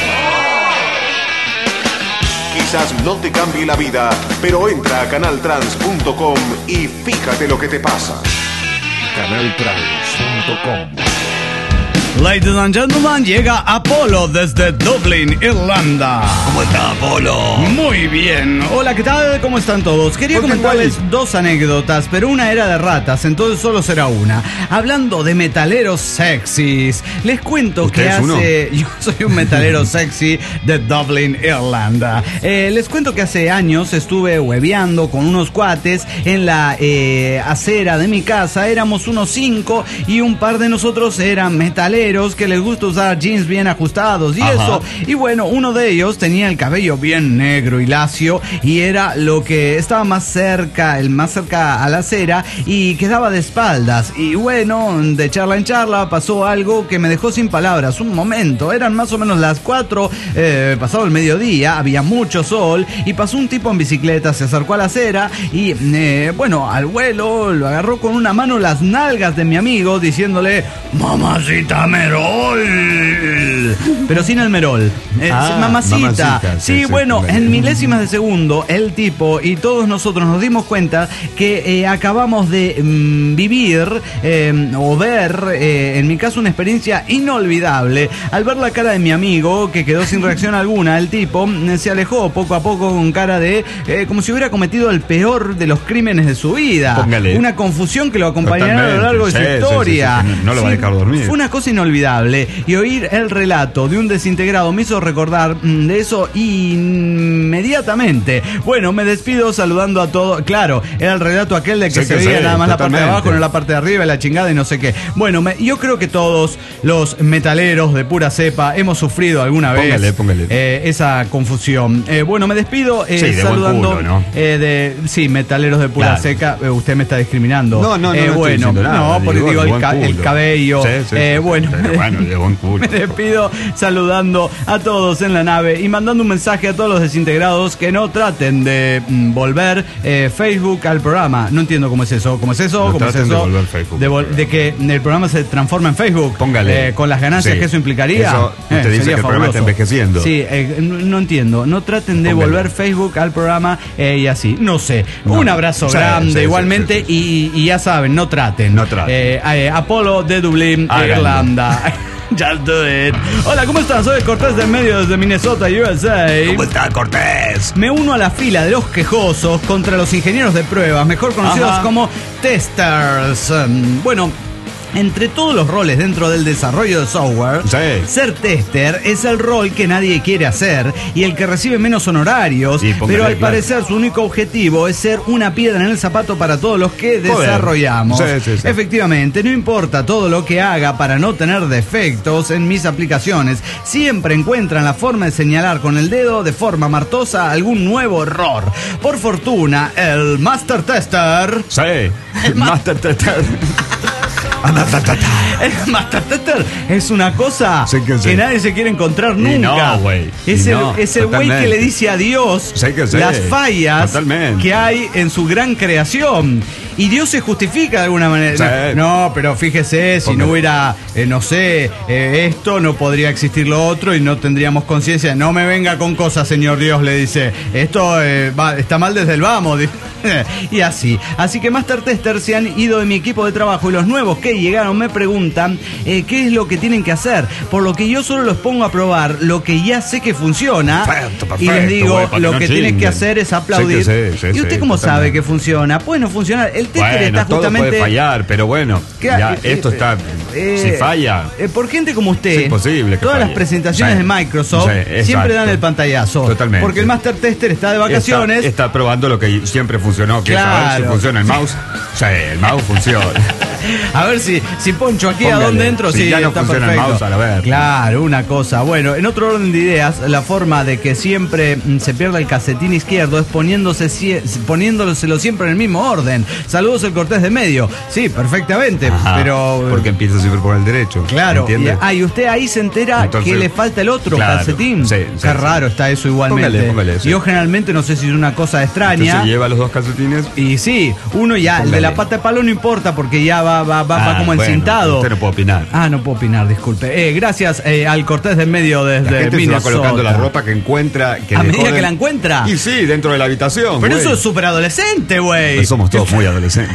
Quizás no te cambie la vida, pero entra a canal trans punto com y fíjate lo que te pasa. canal trans punto com. Ladies and gentlemen, llega Apolo desde Dublín, Irlanda. ¿Cómo está, Apolo? Muy bien. Hola, ¿qué tal? ¿Cómo están todos? Quería ¿Por qué comentarles tal? dos anécdotas, pero una era de ratas, entonces solo será una. Hablando de metaleros sexys, les cuento ¿Usted que es uno? hace... Yo soy un metalero sexy de Dublín, Irlanda. Eh, les cuento que hace años estuve hueveando con unos cuates en la eh, acera de mi casa. Éramos unos cinco y un par de nosotros eran metaleros que les gusta usar jeans bien ajustados y Ajá. eso. Y bueno, uno de ellos tenía el cabello bien negro y lacio y era lo que estaba más cerca, el más cerca a la acera y quedaba de espaldas. Y bueno, de charla en charla pasó algo que me dejó sin palabras. Un momento, eran más o menos las cuatro, eh, pasado el mediodía, había mucho sol y pasó un tipo en bicicleta, se acercó a la acera y eh, bueno, al vuelo lo agarró con una mano las nalgas de mi amigo diciéndole, mamacita Merol. Pero sin el Merol. Eh, Ah, mamacita. mamacita, Sí, sí, sí, bueno, sí, en sí. milésimas de segundo, el tipo y todos nosotros nos dimos cuenta que eh, acabamos de mm, vivir eh, o ver, eh, en mi caso, una experiencia inolvidable. Al ver la cara de mi amigo, que quedó sin reacción alguna, el tipo mm, se alejó poco a poco con cara de eh, como si hubiera cometido el peor de los crímenes de su vida. Póngale. Una confusión que lo acompañará a lo largo de Totalmente. su Sí, sí, historia. sí, sí, no- no lo va a dejar dormir. Fue una cosa inolvidable. Y oír el relato de un desintegrado me hizo recordar mm, de eso inmediatamente. Bueno, me despido saludando a todos. Claro, era el relato aquel de que Sí, se que veía sí, nada más la parte de totalmente. abajo, no la parte de arriba, y la chingada y no sé qué. Bueno, me- yo creo que todos los metaleros de pura cepa hemos sufrido alguna vez Póngale, póngale. eh, esa confusión. Eh, bueno, me despido eh, Sí, de buen saludando culo, ¿no? eh, de sí, metaleros de pura Claro. seca. Eh, usted me está discriminando. No, no, no, Eh, no estoy bueno, diciendo nada, no, porque digo, digo de el, buen ca- el culo. cabello. Sí, sí, Eh, sí, bueno, pero bueno, de buen culo. me despido saludando a todos en la nave y mandando un mensaje a todos los desintegrados que no traten de mm, volver eh, Facebook al programa. No entiendo cómo es eso. ¿Cómo es eso? No ¿Cómo es traten eso? de volver Facebook De, al vol- de que el programa se transforma en Facebook. Póngale. Eh, con las ganancias Sí. que eso implicaría. Eso, usted Eh, dice sería que el programa está fabuloso. envejeciendo. Sí, eh, no, no entiendo. No traten de Póngale. volver Facebook al programa eh, y así. No sé. No. Un abrazo Sí, grande sí, sí, igualmente sí, sí. Y, y ya saben, no traten. No traten. Eh, eh, Apolo de Dublín, Háganlo. Irlanda. Just do it. Hola, ¿cómo están? Soy Cortés del Medio desde Minnesota, U S A. ¿Cómo está, Cortés? Me uno a la fila de los quejosos contra los ingenieros de pruebas, mejor conocidos Ajá. como testers. Um, bueno, entre todos los roles dentro del desarrollo de software, Sí. ser tester es el rol que nadie quiere hacer y el que recibe menos honorarios, Sí, póngale, pero al claro. parecer su único objetivo es ser una piedra en el zapato para todos los que Joder. desarrollamos. Sí, sí, sí. Efectivamente, no importa todo lo que haga para no tener defectos en mis aplicaciones, siempre encuentran la forma de señalar con el dedo de forma martosa algún nuevo error. Por fortuna, el Master Tester... Sí. Master Tester. El Master Tester es una cosa Sí que sí. nadie se quiere encontrar Y nunca. no, güey. Es Y el, no, es el güey totalmente. que le dice adiós Sí que sí. las fallas Totalmente. que hay en su gran creación. Y Dios se justifica de alguna manera. Sí. No, pero fíjese, si Porque- no hubiera, eh, no sé, eh, esto, no podría existir lo otro y no tendríamos conciencia. No me venga con cosas, señor Dios, le dice. Esto eh, va- está mal desde el vamos. dice. Y así. Así que Master Tester se han ido de mi equipo de trabajo y los nuevos que llegaron me preguntan eh, qué es lo que tienen que hacer. Por lo que yo solo los pongo a probar lo que ya sé que funciona. Perfecto, y les perfecto, digo, güey, para lo que no que tienes que chinguen. hacer es aplaudir. Sí que sí, sí, ¿Y sí, usted cómo totalmente. sabe que funciona? Puede no funcionar. El tester Bueno, está todo justamente... puede fallar, pero bueno, ¿Qué- ya, eh, esto eh, está... eh, si falla... eh, por gente como usted, Es imposible que todas las falle. presentaciones Sí. de Microsoft Sí, exacto. siempre dan el pantallazo. Totalmente. Porque el Master Tester está de vacaciones. Está, está probando lo que siempre funcionó, que es a ver Claro. si funciona el mouse. Sí, el mouse funciona. A ver si, si poncho aquí Póngale. a dónde entro, Si sí, ya no está funciona el perfecto. mouse, a la verga. Claro, una cosa. Bueno, en otro orden de ideas, la forma de que siempre mm, se pierda el calcetín izquierdo es poniéndose sie- poniéndoselo siempre en el mismo orden. Saludos el Cortés de Medio. Sí, perfectamente, Ajá, pero... porque empieza siempre por el derecho. Claro, y, ¿entiende? ah, y usted ahí se entera Entonces, que le falta el otro claro, calcetín. sí, Qué sí, sí. raro está eso igualmente. Póngale, póngale, sí. Yo generalmente no sé si es una cosa extraña. Entonces lleva los dos calcetines. Y sí, uno ya, el de la Póngale. pata de palo no importa porque ya va, va, va, va Ah, como bueno, encintado. usted no puede opinar. Ah, no puedo opinar, disculpe. Eh, gracias eh, al Cortés del Medio desde La gente se va Minnesota. colocando la ropa que encuentra. Que A le medida joden. que la encuentra. Y sí, dentro de la habitación. Pero güey. eso es súper adolescente, güey. Pues somos todos muy adolescentes.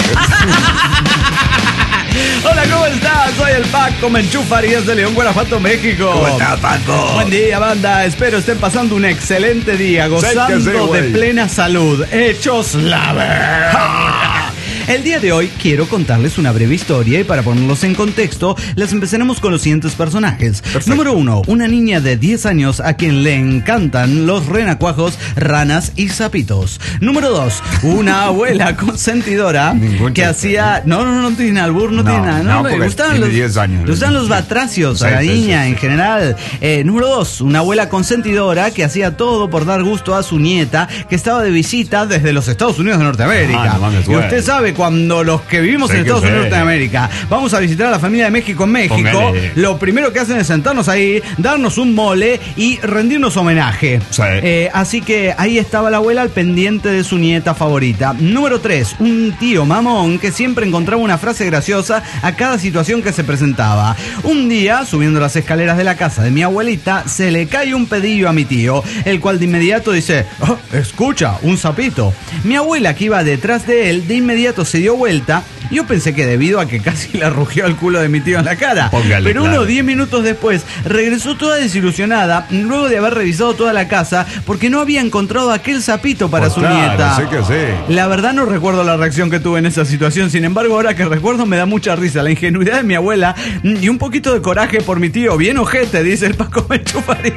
Hola, ¿cómo estás? Soy el Paco Menchúfar y es de León, Guanajuato, México. ¿Cómo está, Paco? Buen día, banda. Espero estén pasando un excelente día, gozando que sí, de güey. plena salud. Hechos la verga. El día de hoy quiero contarles una breve historia y para ponerlos en contexto, les empezaremos con los siguientes personajes. Perfecto. Número uno, una niña de diez años a quien le encantan los renacuajos, ranas y sapitos. Número dos, una abuela consentidora Ningún que chiste. hacía... No, no, no tiene albur, no, No, tiene nada. No, no, le porque gustaban tiene los, diez años. le gustaban los batracios a Sí, la sí, niña sí, en sí. general. Eh, número dos, una abuela consentidora que hacía todo por dar gusto a su nieta que estaba de visita desde los Estados Unidos de Norteamérica. Ah, no mames, y güey. usted sabe cuando los que vivimos Sí en que Estados sí. Unidos de América vamos a visitar a la familia de México en México, Póngale. lo primero que hacen es sentarnos ahí, darnos un mole y rendirnos homenaje. Sí. Eh, así que ahí estaba la abuela al pendiente de su nieta favorita. Número tres, un tío mamón que siempre encontraba una frase graciosa a cada situación que se presentaba. Un día, subiendo las escaleras de la casa de mi abuelita, se le cae un pedillo a mi tío, el cual de inmediato dice: "Oh, escucha, un sapito". Mi abuela, que iba detrás de él, de inmediato se dio vuelta. Yo pensé que debido a que casi le rugió el culo de mi tío en la cara. Póngale, Pero claro. unos diez minutos después regresó toda desilusionada luego de haber revisado toda la casa porque no había encontrado aquel sapito para Pues su claro, nieta. sí que sí. La verdad no recuerdo la reacción que tuve en esa situación. Sin embargo, ahora que recuerdo me da mucha risa la ingenuidad de mi abuela y un poquito de coraje por mi tío. Bien ojete, dice el Paco Menchufarí.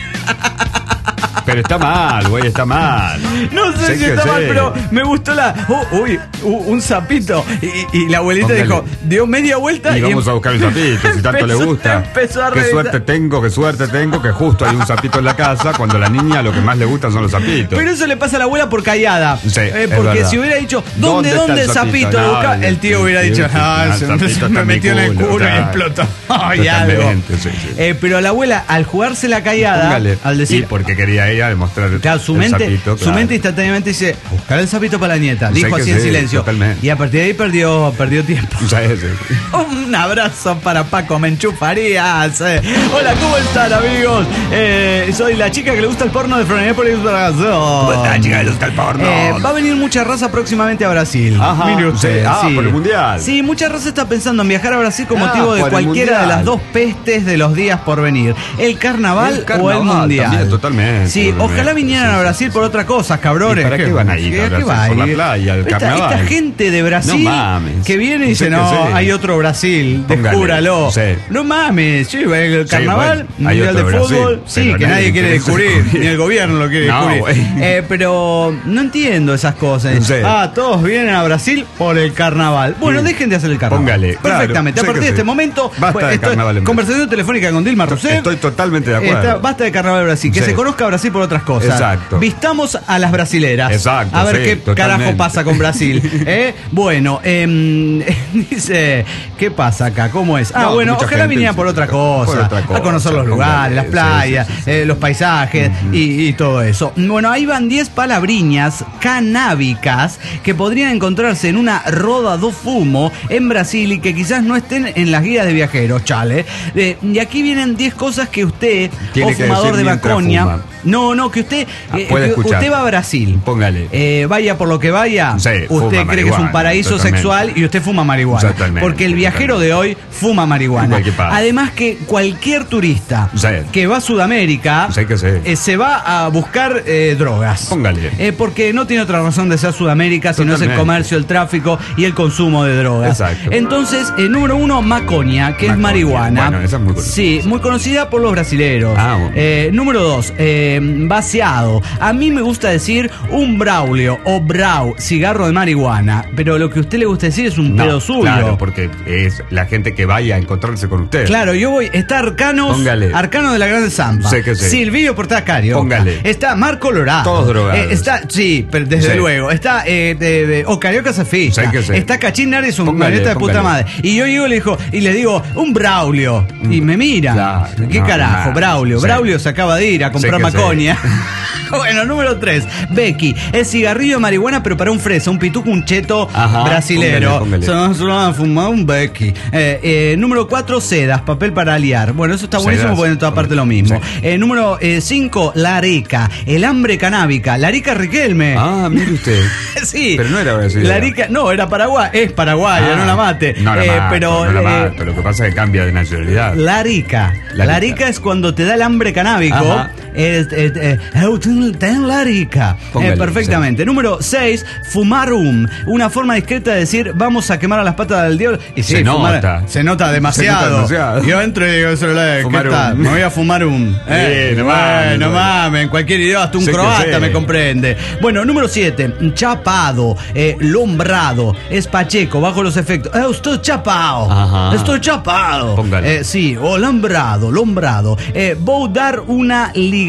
Pero está mal, güey, está mal. No sé Sí si que está sí. mal, pero me gustó la... Oh, uy, u- un sapito. Y, y la abuelita Póngale. dijo, dio media vuelta Y y... vamos em- a buscar el sapito, si tanto le empezó- gusta. empezó a Qué revisar. suerte tengo, qué suerte tengo, que justo hay un sapito en la casa, cuando a la niña lo que más le gustan son los sapitos. Pero eso le pasa a la abuela por callada. Sí, Eh, es porque verdad. si hubiera dicho, ¿dónde, ¿Dónde dónde, está el el sapito? sapito? de buscar? No, el tío el hubiera tío, dicho, sí, ah, el se, sapito se está me en mi metió en el culo, culo y claro. explotó. Y algo. Totalmente, sí, sí. Eh, pero la abuela, al jugarse la callada, Póngale. al decir... Y porque quería ella demostrar Claro, su el mente, sapito, su claro. mente instantáneamente dice, buscar el sapito para la nieta. Sí Dijo que así en sí, silencio. totalmente. Y a partir de ahí perdió, perdió tiempo. Sí, sí. Un abrazo para Paco Menchufarías. Eh, Hola, ¿cómo están, amigos? Eh, soy la chica que le gusta el porno de Florianópolis, Brasil. ¿Cómo está, chica? ¿Le gusta el porno? Eh, va a venir mucha raza próximamente a Brasil. Ajá, Mire usted. sí. Ah, por el Mundial. Sí, mucha raza está pensando en viajar a Brasil con Ah, motivo de por el cualquiera de Mundial. las dos pestes de los días por venir. El carnaval, El carnaval o el mundial. también, totalmente, Sí, totalmente, ojalá vinieran sí, a sí, Brasil sí, por sí. otras cosas, cabrones. ¿Y para qué van a ir a ¿Qué- qué Brasil? va a Por la ir? playa, el Esta- carnaval. Esta gente de Brasil No mames. que viene y dice, Sí que no, sí. hay otro Brasil, Póngale, descúbralo. sí. No mames, sí, el Sí, carnaval, bueno, hay mundial de otro fútbol, Brasil, sí, pero que nadie nadie quiere quiere descubrir, descubrir. ni el gobierno lo quiere No, descubrir. güey. Eh, pero no entiendo esas cosas. Sí. Ah, todos vienen a Brasil por el carnaval. Bueno, Sí. dejen de hacer el carnaval. Póngale, claro, Perfectamente. sí a partir que de sí. este momento, Basta pues, de estoy- carnaval en conversación telefónica con Dilma Rousseff. Estoy totalmente de acuerdo. Está- basta de carnaval de Brasil, que Sí. se conozca a Brasil por otras cosas. Exacto. Vistamos a las brasileras. Exacto, A ver sí, qué totalmente. carajo pasa con Brasil. ¿Eh? Bueno, em, dice, ¿qué pasa acá? ¿Cómo es? Ah, No, bueno, mucha ojalá gente vinieran sí, por otra por cosa. otra A cosa, conocer los póngale, lugares, las sí, playas, sí, sí, sí. eh, los paisajes y, y todo eso. Bueno, ahí van diez palabriñas canábicas que podrían encontrarse en una roda do fumo en Brasil y que quizás no estén en las guías de viajeros, chale. Eh, y aquí vienen diez cosas que usted, Tiene o que fumador decir de mientras Baconia, fuma. no, no, que usted, Ah, eh, puede que escuchar. usted va a Brasil. Póngale. Eh, vaya por lo que vaya, Sí, usted fuma cree que es un marihuana, paraíso totalmente. sexual y usted fuma marihuana. Totalmente, Porque el viajero de hoy fuma marihuana. Igual que pasa. Además que cualquier turista Sí. que va a Sudamérica Sí que sí. eh, se va a buscar eh, drogas. Póngale. Eh, porque no tiene otra razón de ser Sudamérica, sino es el Totalmente. comercio, el tráfico y el consumo de drogas. Exacto. Entonces, eh, número uno, maconia, que es Maconia. marihuana. Bueno, esa es muy conocida. Sí, muy conocida por los brasileros. Ah, bueno. Eh, número dos, eh, vaciado. A mí me gusta decir un braulio o brau, cigarro de marihuana. Pero lo que a usted le gusta decir es un No, pedo suyo. Claro, porque es la gente que vaya a encontrarse con usted. Claro, yo voy. Está Arcanos. Póngale. Arcano de la Grande Zampa. Sé que sí. Silvio Portacario. Póngale. Está Marco Lorá. Todos drogados. Eh, está, sí, pero desde Sí. luego. Está eh, de, de- o Carioca Safista. Sé que sí. Está Cachín Nari, su Póngale, marioneta de puta póngale. madre. Y yo llego y le digo, y le digo, un Braulio. Y me mira. Claro, ¿Qué no, carajo? nada. Braulio. Sí. Braulio se acaba de ir a comprar Sé que sí. maconia. Bueno, número tres. Becky. Es cigarrillo de marihuana, pero para un fresa, un pituco, un cheto Ajá, brasilero. póngale, póngale. Se se lo van a fumar un Becky. Eh, eh, número cuatro, sedas, papel para aliar. Bueno, eso está buenísimo Sedas. porque en toda parte lo mismo. Sí. Eh, número cinco, la areca. El hambre canábica. La rica Riquelme. Ah, mire usted. Sí. Pero no era brasileña. La rica, no, era Paraguay. Es paraguaya, Ah, no la mate. No la Eh, mato, pero no la eh, mato. Lo que pasa es que cambia de nacionalidad. la rica. La La rica. rica es cuando te da el hambre canábico. Ajá. Es, es, eh, eu ten- ten la rica. Póngale, Eh, perfectamente. Número seis, fumarum. Una forma discreta de decir vamos a quemar a las patas del diablo. Y sí, Se fumar- nota. Se nota demasiado. Se nota demasiado. Yo entro y digo, "Eso es la- ¿qué Fumarum. tal? Me voy a fumar un. Eh, Sí, no mames, bueno, no. mames, en cualquier idioma, hasta un Sé que croata sí. me comprende. Bueno, número siete, chapado, eh, lombrado, es Pacheco, bajo los efectos. Eh, estoy chapado. Ajá. Estoy chapado. Póngale. Eh, sí, o lombrado, lombrado. Eh, voy a dar una ligadinha.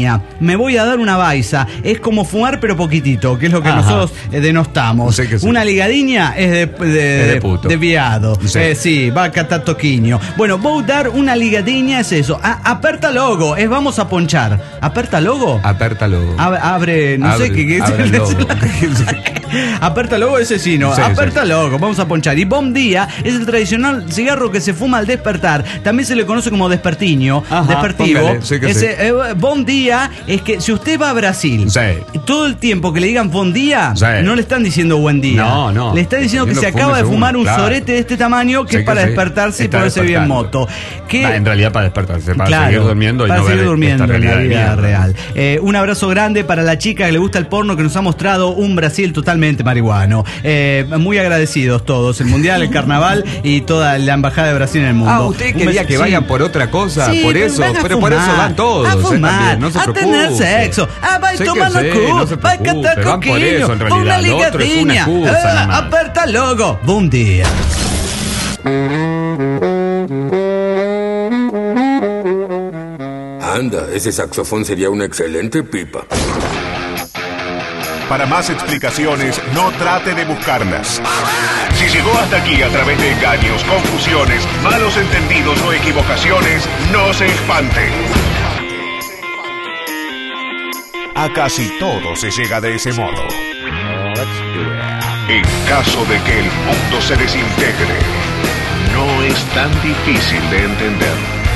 ligadinha, me voy a dar una baisa, es como fumar pero poquitito, que es lo que Ajá. nosotros eh, denostamos. Sí que sí. Una ligadinha es de, de, Es de puto. de viado. Sí. Eh, sí, va a catar toquiño. Bueno, voy a dar una ligadinha es eso. A, aperta logo, es vamos a ponchar. ¿Aperta logo? Aperta logo. Ab- abre, no Abre- sé qué, qué es abre el logo. Aperta logo ese sí, no. Sí, Aperta sí. logo, vamos a ponchar. Y Bom Día es el tradicional cigarro que se fuma al despertar. También se le conoce como despertiño, Ajá, despertivo. póngale, sí que Ese, eh, Bom Día es que si usted va a Brasil, Sí. todo el tiempo que le digan Bom Día, Sí. no le están diciendo buen día. No, no. Le están diciendo que se Diciendo acaba de fúmese fumar uno, un claro. sorete de este tamaño que Sí es que para sí. despertarse y Está ponerse bien despertando. moto. Que Ah, en realidad para despertarse, para Claro, seguir durmiendo y para no seguir ver durmiendo esta en la realidad de vida mierda. real. Eh, un abrazo grande para la chica que le gusta el porno, que nos ha mostrado un Brasil totalmente marihuano. Eh, muy agradecidos todos, el mundial, el carnaval y toda la embajada de Brasil en el mundo. Ah, ¿usted Un quería beso- que sí. vayan por otra cosa? Sí, por pero eso, van a pero por eso fumar, van todos. a eh, fumar, también, no se a preocupe. tener sexo, a va a Sí tomar que la sí, cu, no se va a catar preocupe, van por coquillo, eso, en una realidad. Lo otro es una ligadinha, excusa ah, nomás. aperta logo, buen día. Anda, ese saxofón sería una excelente pipa. Para más explicaciones, no trate de buscarlas. Si llegó hasta aquí a través de engaños, confusiones, malos entendidos o equivocaciones, no se espante. A casi todo se llega de ese modo. En caso de que el mundo se desintegre, no es tan difícil de entender.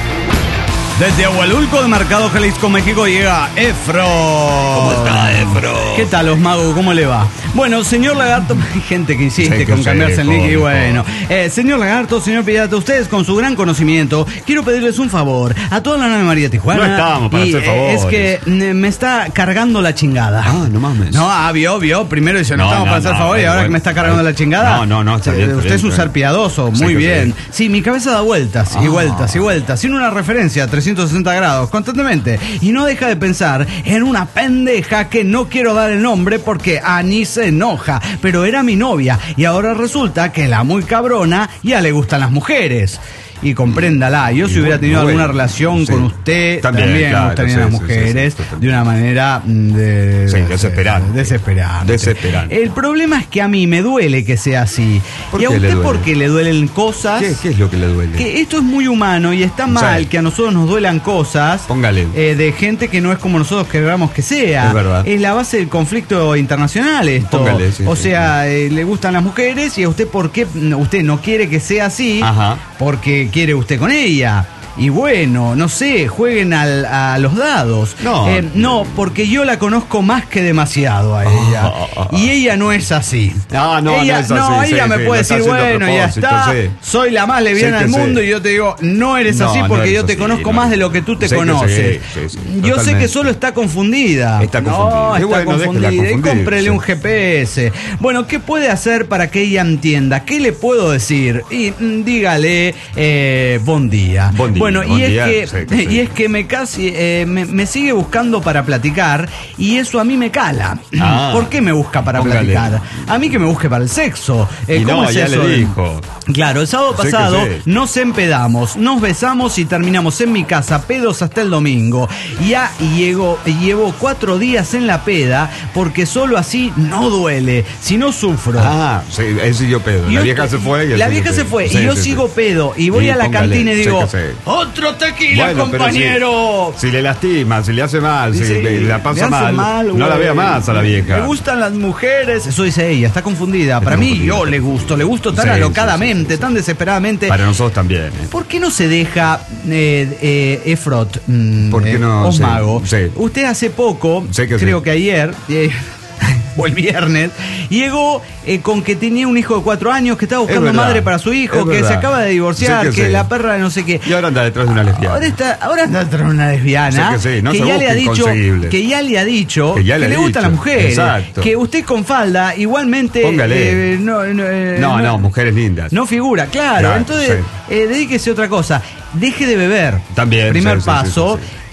Desde Agualulco, de Mercado Jalisco, México, llega Efro. ¿Cómo está, Efro? ¿Qué tal, los magos? ¿Cómo le va? Bueno, señor Lagarto, hay gente que insiste Sí, que con sí, cambiarse el nick y cómico. bueno. Eh, señor Lagarto, señor Pirata, ustedes con su gran conocimiento, quiero pedirles un favor a toda la nave María Tijuana. No estamos para y, hacer eh, favores. Es que eh, me está cargando la chingada. Ah, no mames. No, ah, vio, vio. Primero dice, no, No, estamos no, para hacer no, favor y eh, ahora bueno, que me está cargando eh, la chingada. no, no, no, está Eh, bien, está Usted bien, es un está ser bien. piadoso, Sí muy que bien. sí. Sí, mi cabeza da vueltas y Ah. vueltas y vueltas, sin una referencia a trescientos sesenta grados, constantemente. Y no deja de pensar en una pendeja que no quiero dar el nombre porque Ani se enoja, pero era mi novia y ahora resulta que la muy cabrona ya le gustan las mujeres. Y compréndala, yo Y si hubiera bueno, tenido alguna bueno, relación sí. con usted, También, también, claro, me gustarían sí, las sí, sí, mujeres sí, totalmente. de una manera mm, de, Sí, desesperante. desesperante. Desesperante. El problema es que a mí me duele que sea así. ¿Por ¿Y a qué le usted duele? por qué le duelen cosas? ¿Qué, ¿Qué es lo que le duele? Que esto es muy humano y está mal Sí. que a nosotros nos duelan cosas. Póngale. eh, de gente que no es como nosotros queramos que sea. Es verdad. Es la base del conflicto internacional esto. Póngale, sí, o sí, sea, eh, le gustan las mujeres y a usted por qué no, usted no quiere que sea así. Ajá. Porque quiere usted con ella. Y bueno, no sé, jueguen al- a los dados. No. Eh, no, porque yo la conozco más que demasiado a ella. Ah, ah, ah. Y ella no es así. Ah, no, ella, no es así, ella sí, me sí, puede lo está decir, haciendo a bueno, ya propósito, está. sí. Soy la más lesbiana Sí que del mundo sí. y yo te digo, no eres No, así no porque eres yo te así, conozco no. más de lo que tú te Sí que conoces. sí, sí, sí, yo sé totalmente. que solo está confundida. Está confundida. No, Y está bueno, déjela confundida. Y confundirse. cómprele un G P S. Bueno, ¿qué puede hacer para que ella entienda? ¿Qué le puedo decir? Y mm, dígale, eh, buen día. Buen día, Bueno, buen y es día, que, sí, sí. y es que me casi eh, me, me sigue buscando para platicar y eso a mí me cala. Ah. ¿Por qué me busca para Póngale. platicar? A mí que me busque para el sexo. Eh, Y ¿cómo no, es ya eso le de- dijo. Claro, el sábado Sí que pasado sí. nos empedamos, nos besamos y terminamos en mi casa, pedos hasta el domingo. Ya llego, llevo cuatro días en la peda porque solo así no duele, si no sufro. Ah, sí, él siguió pedo. Y La yo vieja estoy- se fue y él La siguió vieja se pedo. fue Sí, y yo sí, sigo sí. pedo y voy Y a la póngale, cantina y sí digo, que sí. otro tequila, Bueno, pero compañero. Si, si le lastima, si le hace mal, si Sí, le- la me pasa hace mal, no la güey. vea más a la vieja. Me gustan las mujeres. Eso dice ella, está confundida. Para mí, confundida. yo le gusto. Le gusto tan Sí, alocadamente, sí, sí, sí. tan desesperadamente. Para nosotros también. ¿eh? ¿Por qué no se deja eh, eh, Efrot, mm, ¿Por qué eh, no? Sí, Osmago? sí. Usted hace poco, Sí que creo sí. que ayer, eh, o el viernes, llegó eh, con que tenía un hijo de cuatro años, que estaba buscando verdad, madre para su hijo, es que verdad. se acaba de divorciar, Sí que, que sí. la perra no sé qué. Y ahora anda detrás de una lesbiana. Ahora está, ahora está detrás de una lesbiana Sí que sí, no se ya le ha busque dicho inconseguible. que ya le ha dicho Que que, ya le ha le gustan las dicho. mujeres, Exacto. que usted con falda igualmente Póngale. eh, no, no, eh, No, no, mujeres lindas. no figura, claro. Claro, Entonces, sí. eh, dedíquese a otra cosa. Deje de beber. También, Primer sí, sí, paso. sí, sí,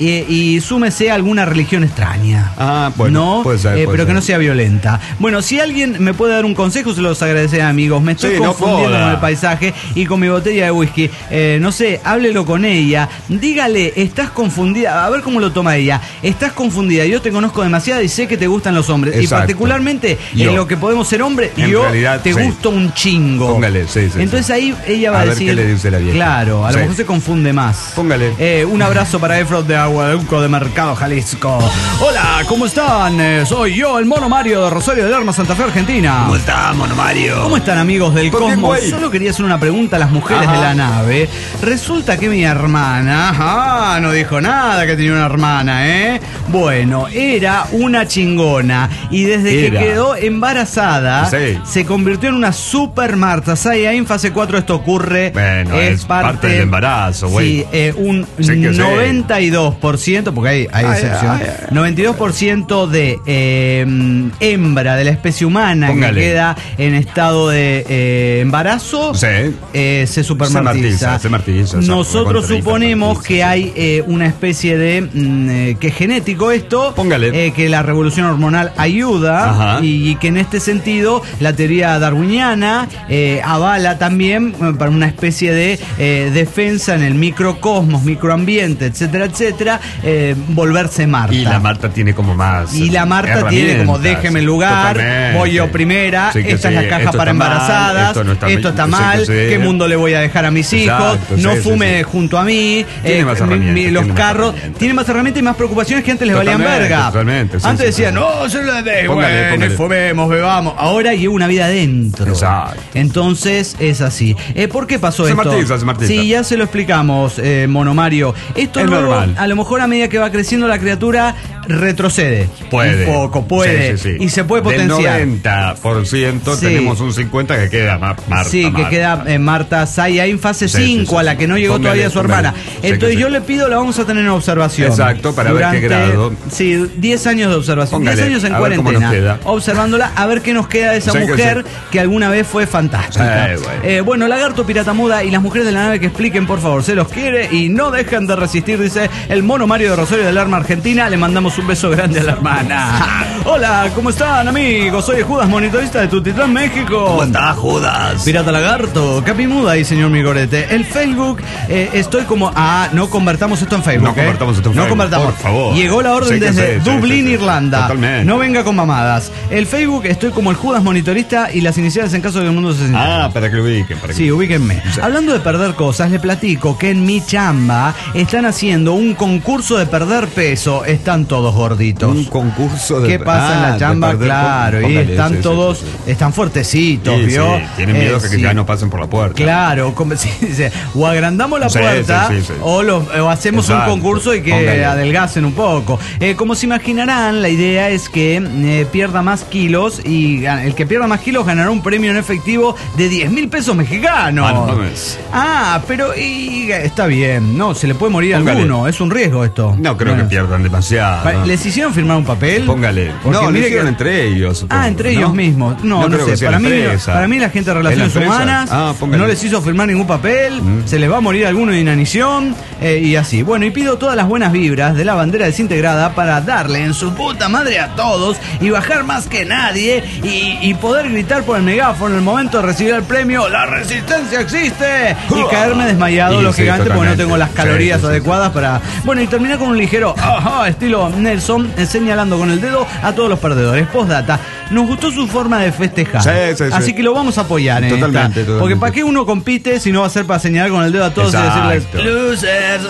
y, y súmese a alguna religión extraña. Ah, bueno, ¿no? puede ser, Eh, puede pero ser. que no sea violenta. Bueno, si alguien me puede dar un consejo, se los agradeceré, amigos. Me estoy Sí, no confundiendo joda. con el paisaje y con mi botella de whisky. Eh, no sé, háblelo con ella. Dígale, estás confundida. A ver cómo lo toma ella. Estás confundida. Yo te conozco demasiado y sé que te gustan los hombres. Exacto. Y particularmente Yo. en lo que podemos ser hombres, En yo realidad, te sí. gusto un chingo. Póngale, sí, sí, Entonces sí. ahí ella va a, A ver decir. qué le dice la vieja. Claro, a lo Sí. mejor se confunde más. Póngale. Eh, un abrazo para Efron de Aguaduco de Mercado Jalisco. Hola, ¿cómo están? Eh, soy yo, el Mono Mario de Rosario del Arma, Santa Fe, Argentina. ¿Cómo está, Mono Mario? ¿Cómo están, amigos del ¿Por qué, Cosmos? güey? Solo quería hacer una pregunta a las mujeres Ajá. de la nave. Resulta que mi hermana, ah, no dijo nada que tenía una hermana, ¿eh? Bueno, era una chingona y desde Era. que quedó embarazada Sí. se convirtió en una super Marta. Saya en fase cuatro esto ocurre. Bueno, es parte del embarazo, güey. Sí, eh, un Sí que sí. noventa y dos por ciento, porque hay, hay Ay, excepción, ay, ay. noventa y dos por ciento de eh, hembra de la especie humana Póngale. que queda en estado de eh, embarazo, Sí. eh, se supermartiza. Se martiza, se Nosotros martiza, suponemos hipermartiza, que sí, hay sí. eh, una especie de mm, eh, que es genético esto, Póngale. eh, que la revolución hormonal ayuda. Ajá. y, y que en este sentido la teoría darwiniana eh, avala también eh, para una especie de eh, defensa en el microcosmos, microambiente, etcétera, etcétera, eh, volverse Marta. Y la Marta tiene como más. Y la Marta tiene como déjeme el lugar, Totalmente. voy yo primera, Sí que esta sí, es la caja esto para está mal, embarazadas, esto no está esto está sí que mal, sí. qué mundo le voy a dejar a mis hijos, Exacto, no sí, sí, fume sí. junto a mí, Tiene más mi- herramientas, mi- los tiene más carros, herramientas. tiene más herramientas y más preocupaciones que antes les valían Totalmente, verga. totalmente, sí, antes sí, decían, sí. no, yo lo de, Póngale, bueno, póngale. fumemos, bebamos. Ahora lleva una vida adentro. Exacto. Entonces es así. Eh, ¿Por qué pasó Se esto? martiza, se martiza. Sí, ya se lo explicamos, eh, Mono Mario. Esto Es luego, normal. a lo mejor a medida que va creciendo la criatura, retrocede. Puede. Un poco, puede. Sí, sí, sí. Y se puede Del potenciar. noventa por ciento Sí. tenemos un cincuenta por ciento que queda ma- Marta. Sí, que Marta. queda eh, Marta Saya en fase Sí, sí, cinco, sí, a la sí. que no llegó Póngale, todavía su póngale. hermana. Sí, que Entonces sí. yo le pido, la vamos a tener en observación. Exacto, para ver qué grado. Sí, diez años de observación. Póngale, diez años en a ver cómo cuarentena. nos queda. Observándola, a ver qué nos queda de esa Sí, que mujer sí. que alguna vez fue fantástica. Eh, bueno. Eh, bueno, Lagarto Pirata Muda y las mujeres de la nave que expliquen, por favor, se los quiere y no dejan de resistir, dice el Mono Mario de Rosario del Arma, Argentina. Le mandamos un beso grande a la hermana. Hola, ¿cómo están, amigos? Soy Judas, monitorista de Tutitlán, México. ¿Cómo está, Judas? Pirata Lagarto, Capi Muda y señor Migorete. El Facebook, eh, estoy como. Ah, no convertamos esto en Facebook. No ¿eh? convertamos esto en No Facebook, convertamos. por favor. Llegó la orden Sí que desde sí, sí, Dublín, sí, sí. Irlanda. Totalmente. No venga con mamadas. El Facebook, estoy como el Judas monitorista y las iniciales en caso de que el mundo se sienta. Ah, para que lo ubiquen. Para que Sí, ubíquenme. Hablando de perder cosas, le platico que en mi chamba están haciendo un concurso de perder peso. Están todos gorditos. Un concurso de. ¿Qué pasa en Ah, la de chamba? perder- Claro, y Póngale, están sí, sí, todos, sí, sí. están fuertecitos, Sí, ¿vio? sí, tienen miedo Eh, que sí. ya no pasen por la puerta. Claro, como se dice, o agrandamos la Sí, puerta sí, sí, sí. O, lo- o hacemos Exacto. un concurso y que Póngale. adelgacen un poco. Eh, como se imaginarán, la idea es que eh, pierda más kilos y ga- el que pierda más kilos ganará un premio en efectivo de diez mil pesos mexicanos. Ah, no mames. Ah, pero y, está bien, no, se le puede morir a Póngale. alguno, es un riesgo esto. No creo Bueno. que pierdan demasiado. Pa- ¿Les hicieron firmar un papel? Póngale. Porque No, lo mire hicieron que- entre ellos. supongo, Ah, entre ¿no? ellos mismos. No, no, creo que sé. sea Para la mí, empresa. para mí la gente de ¿Es la Relaciones empresa? Humanas Ah, póngale. no les hizo firmar ningún papel, se les va a morir alguno de inanición eh, y así. Bueno, y pido todas las buenas vibras de la bandera desintegrada para darle en su puta madre a todos y bajar más que nadie y, y poder gritar por el megáfono en el momento de recibir el premio ¡La resistencia existe! Y caerme desmayado, Y sí, lógicamente, porque no totalmente. tengo las calorías Sí, sí, sí, adecuadas para... Bueno, y terminar con un ligero ajá, estilo Nelson, eh, señalando con el dedo a todos los perdedores. Postdata, nos gustó su forma de festejar. Sí, sí, sí. Así que lo vamos a apoyar en Totalmente, esta. totalmente. Porque ¿para qué uno compite si no va a ser para señalar con el dedo a todos Exacto. y decirles losers?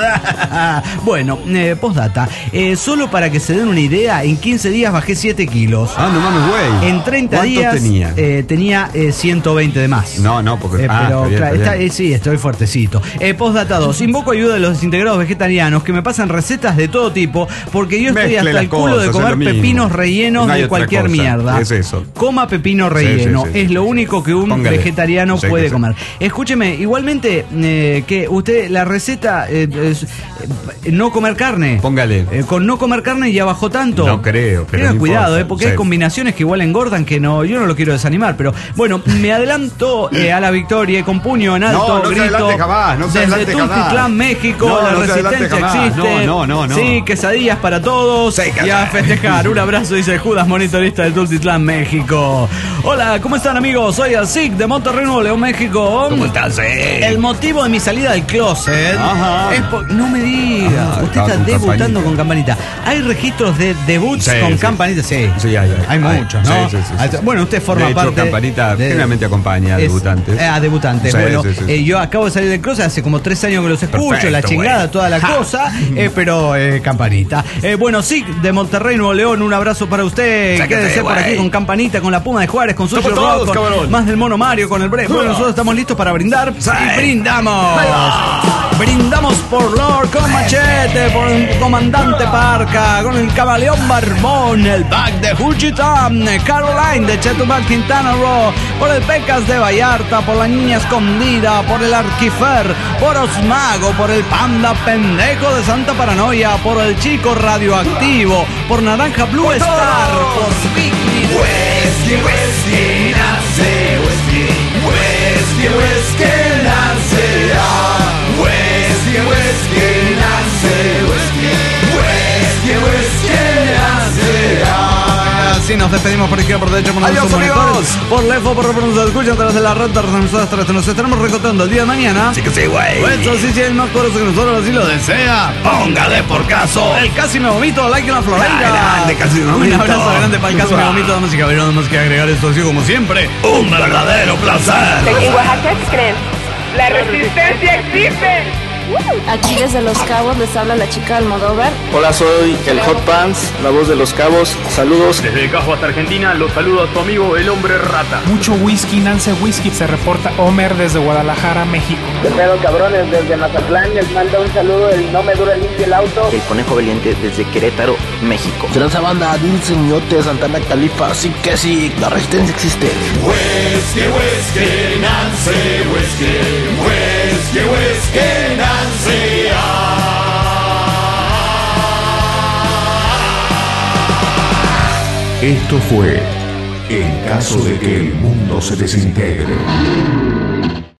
Bueno, eh, postdata, eh, solo para que se den una idea, en quince días bajé siete kilos. Ah, no mames, güey. En treinta ¿Cuántos días tenía? eh, tenía eh, ciento veinte de más. No, no, porque- Eh, ah, pero está bien, claro, está está- bien. eh, sí, estoy fuertecito. Eh, postdata dos. Invoco ayuda de los desintegrados vegetarianos que me pasan recetas de todo tipo porque yo estoy Mezcle hasta las el culo de cosas, comer es lo mismo. pepinos rellenos No hay de otra cualquier cosa. mierda. Sí, eso. Coma pepino relleno. Sí, sí, sí, es sí, lo sí, único sí. que un Póngale. vegetariano Sí, puede que sí. comer. Escúcheme, igualmente, eh, que usted, la receta, eh, es, eh, no comer carne. Póngale. Eh, con no comer carne ya bajó tanto. No creo, pero Tenga no cuidado, importa. eh, porque Sí. hay combinaciones que igual engordan que no, yo no lo quiero desanimar, pero bueno, me adelanto eh, a la victoria y con puño en alto, No, no se grito. adelante jamás, no se desde adelante jamás. Tultitlán, México, No, la no se adelante resistencia jamás. existe. No, no, no, no. Sí, quesadillas para todos. Sí, y a quesadillas. festejar. Un abrazo, dice Judas, monitorista de Tultitlán, México. Hola, ¿cómo están, amigos? Soy Asik de Monterrey, Nuevo León, México. ¿Cómo estás, eh? El motivo de mi salida del closet Ajá. es por... No me diga, Ajá, usted estaba está con debutando campanita. con campanita. ¿Hay registros de debuts Sí, con sí. campanita? Sí, Sí, hay, hay. Hay Hay. muchos, ¿no? Sí, sí, sí, sí. Bueno, usted forma De hecho, parte... Campanita generalmente acompaña a es- debutantes. eh, a debutantes, Sí, bueno. sí, sí, sí. eh, yo acabo de salir del closet, hace como tres años que los escucho, Perfecto, la chingada, güey. toda la cosa, eh, pero eh, campanita. Eh, bueno, sí, de Monterrey, Nuevo León, un abrazo para usted. Sáquete, Quédese por güey. aquí con campanita, con la Puma de Juárez, con Sucio Somos todos, Rock, con cabrón. más del Mono Mario, con el Bre. Bueno, nosotros estamos listos para brindar y brindamos. Brindamos por Lord con Machete, por el Comandante Parca, con el Camaleón Barbón, el Back de Juchitán, Caroline de Chetumal, Quintana Roo, por el Pecas de Vallarta, por la Niña Escondida, por el Arquifer, por Osmago, por el Panda Pendejo de Santa Paranoia, por el Chico Radioactivo, por Naranja Blue Star, por Big Whisky, Whisky, Nace, Whisky, Whisky, Whisky, Nace, Whisky, Whisky, Nace, Whisky, Whisky, Whisky, Nace. Así nos despedimos por izquierda, por derecha, por Adiós, nuestros amigos. monitores, por lejos, por por nos escuchan a través de la red de nosotros. Nos estaremos recontando el día de mañana. Sí que sí, güey. Pues así si es más poderoso que nosotros, así lo desea. Póngale por caso. El casi me vomito, like en la floreira. Grande, Casi Me Vomito. Un abrazo grande para el casi me vomito, damas y caballeros. No más que agregar esto así como siempre. Un verdadero placer. En Oaxaca, ¿qué creen? La resistencia existe. Aquí desde Los Cabos les habla la chica Almodóvar. Hola, soy el Hot Pants, la voz de Los Cabos. Saludos. Desde Cajo hasta Argentina, los saludo a tu amigo el Hombre Rata. Mucho whisky, Nance Whisky. Se reporta Homer desde Guadalajara, México. ¿Qué pedo, cabrones? Desde Mazatlán les manda un saludo el No Me Dura Limpio el Auto. El Conejo Valiente desde Querétaro, México. Transa banda, Dulce Ñote, Santana Califa, así que sí, la resistencia existe. Whisky, whisky, Nancy, whisky, whisky, whisky, Nancy. Esto fue En caso de que el mundo se desintegre.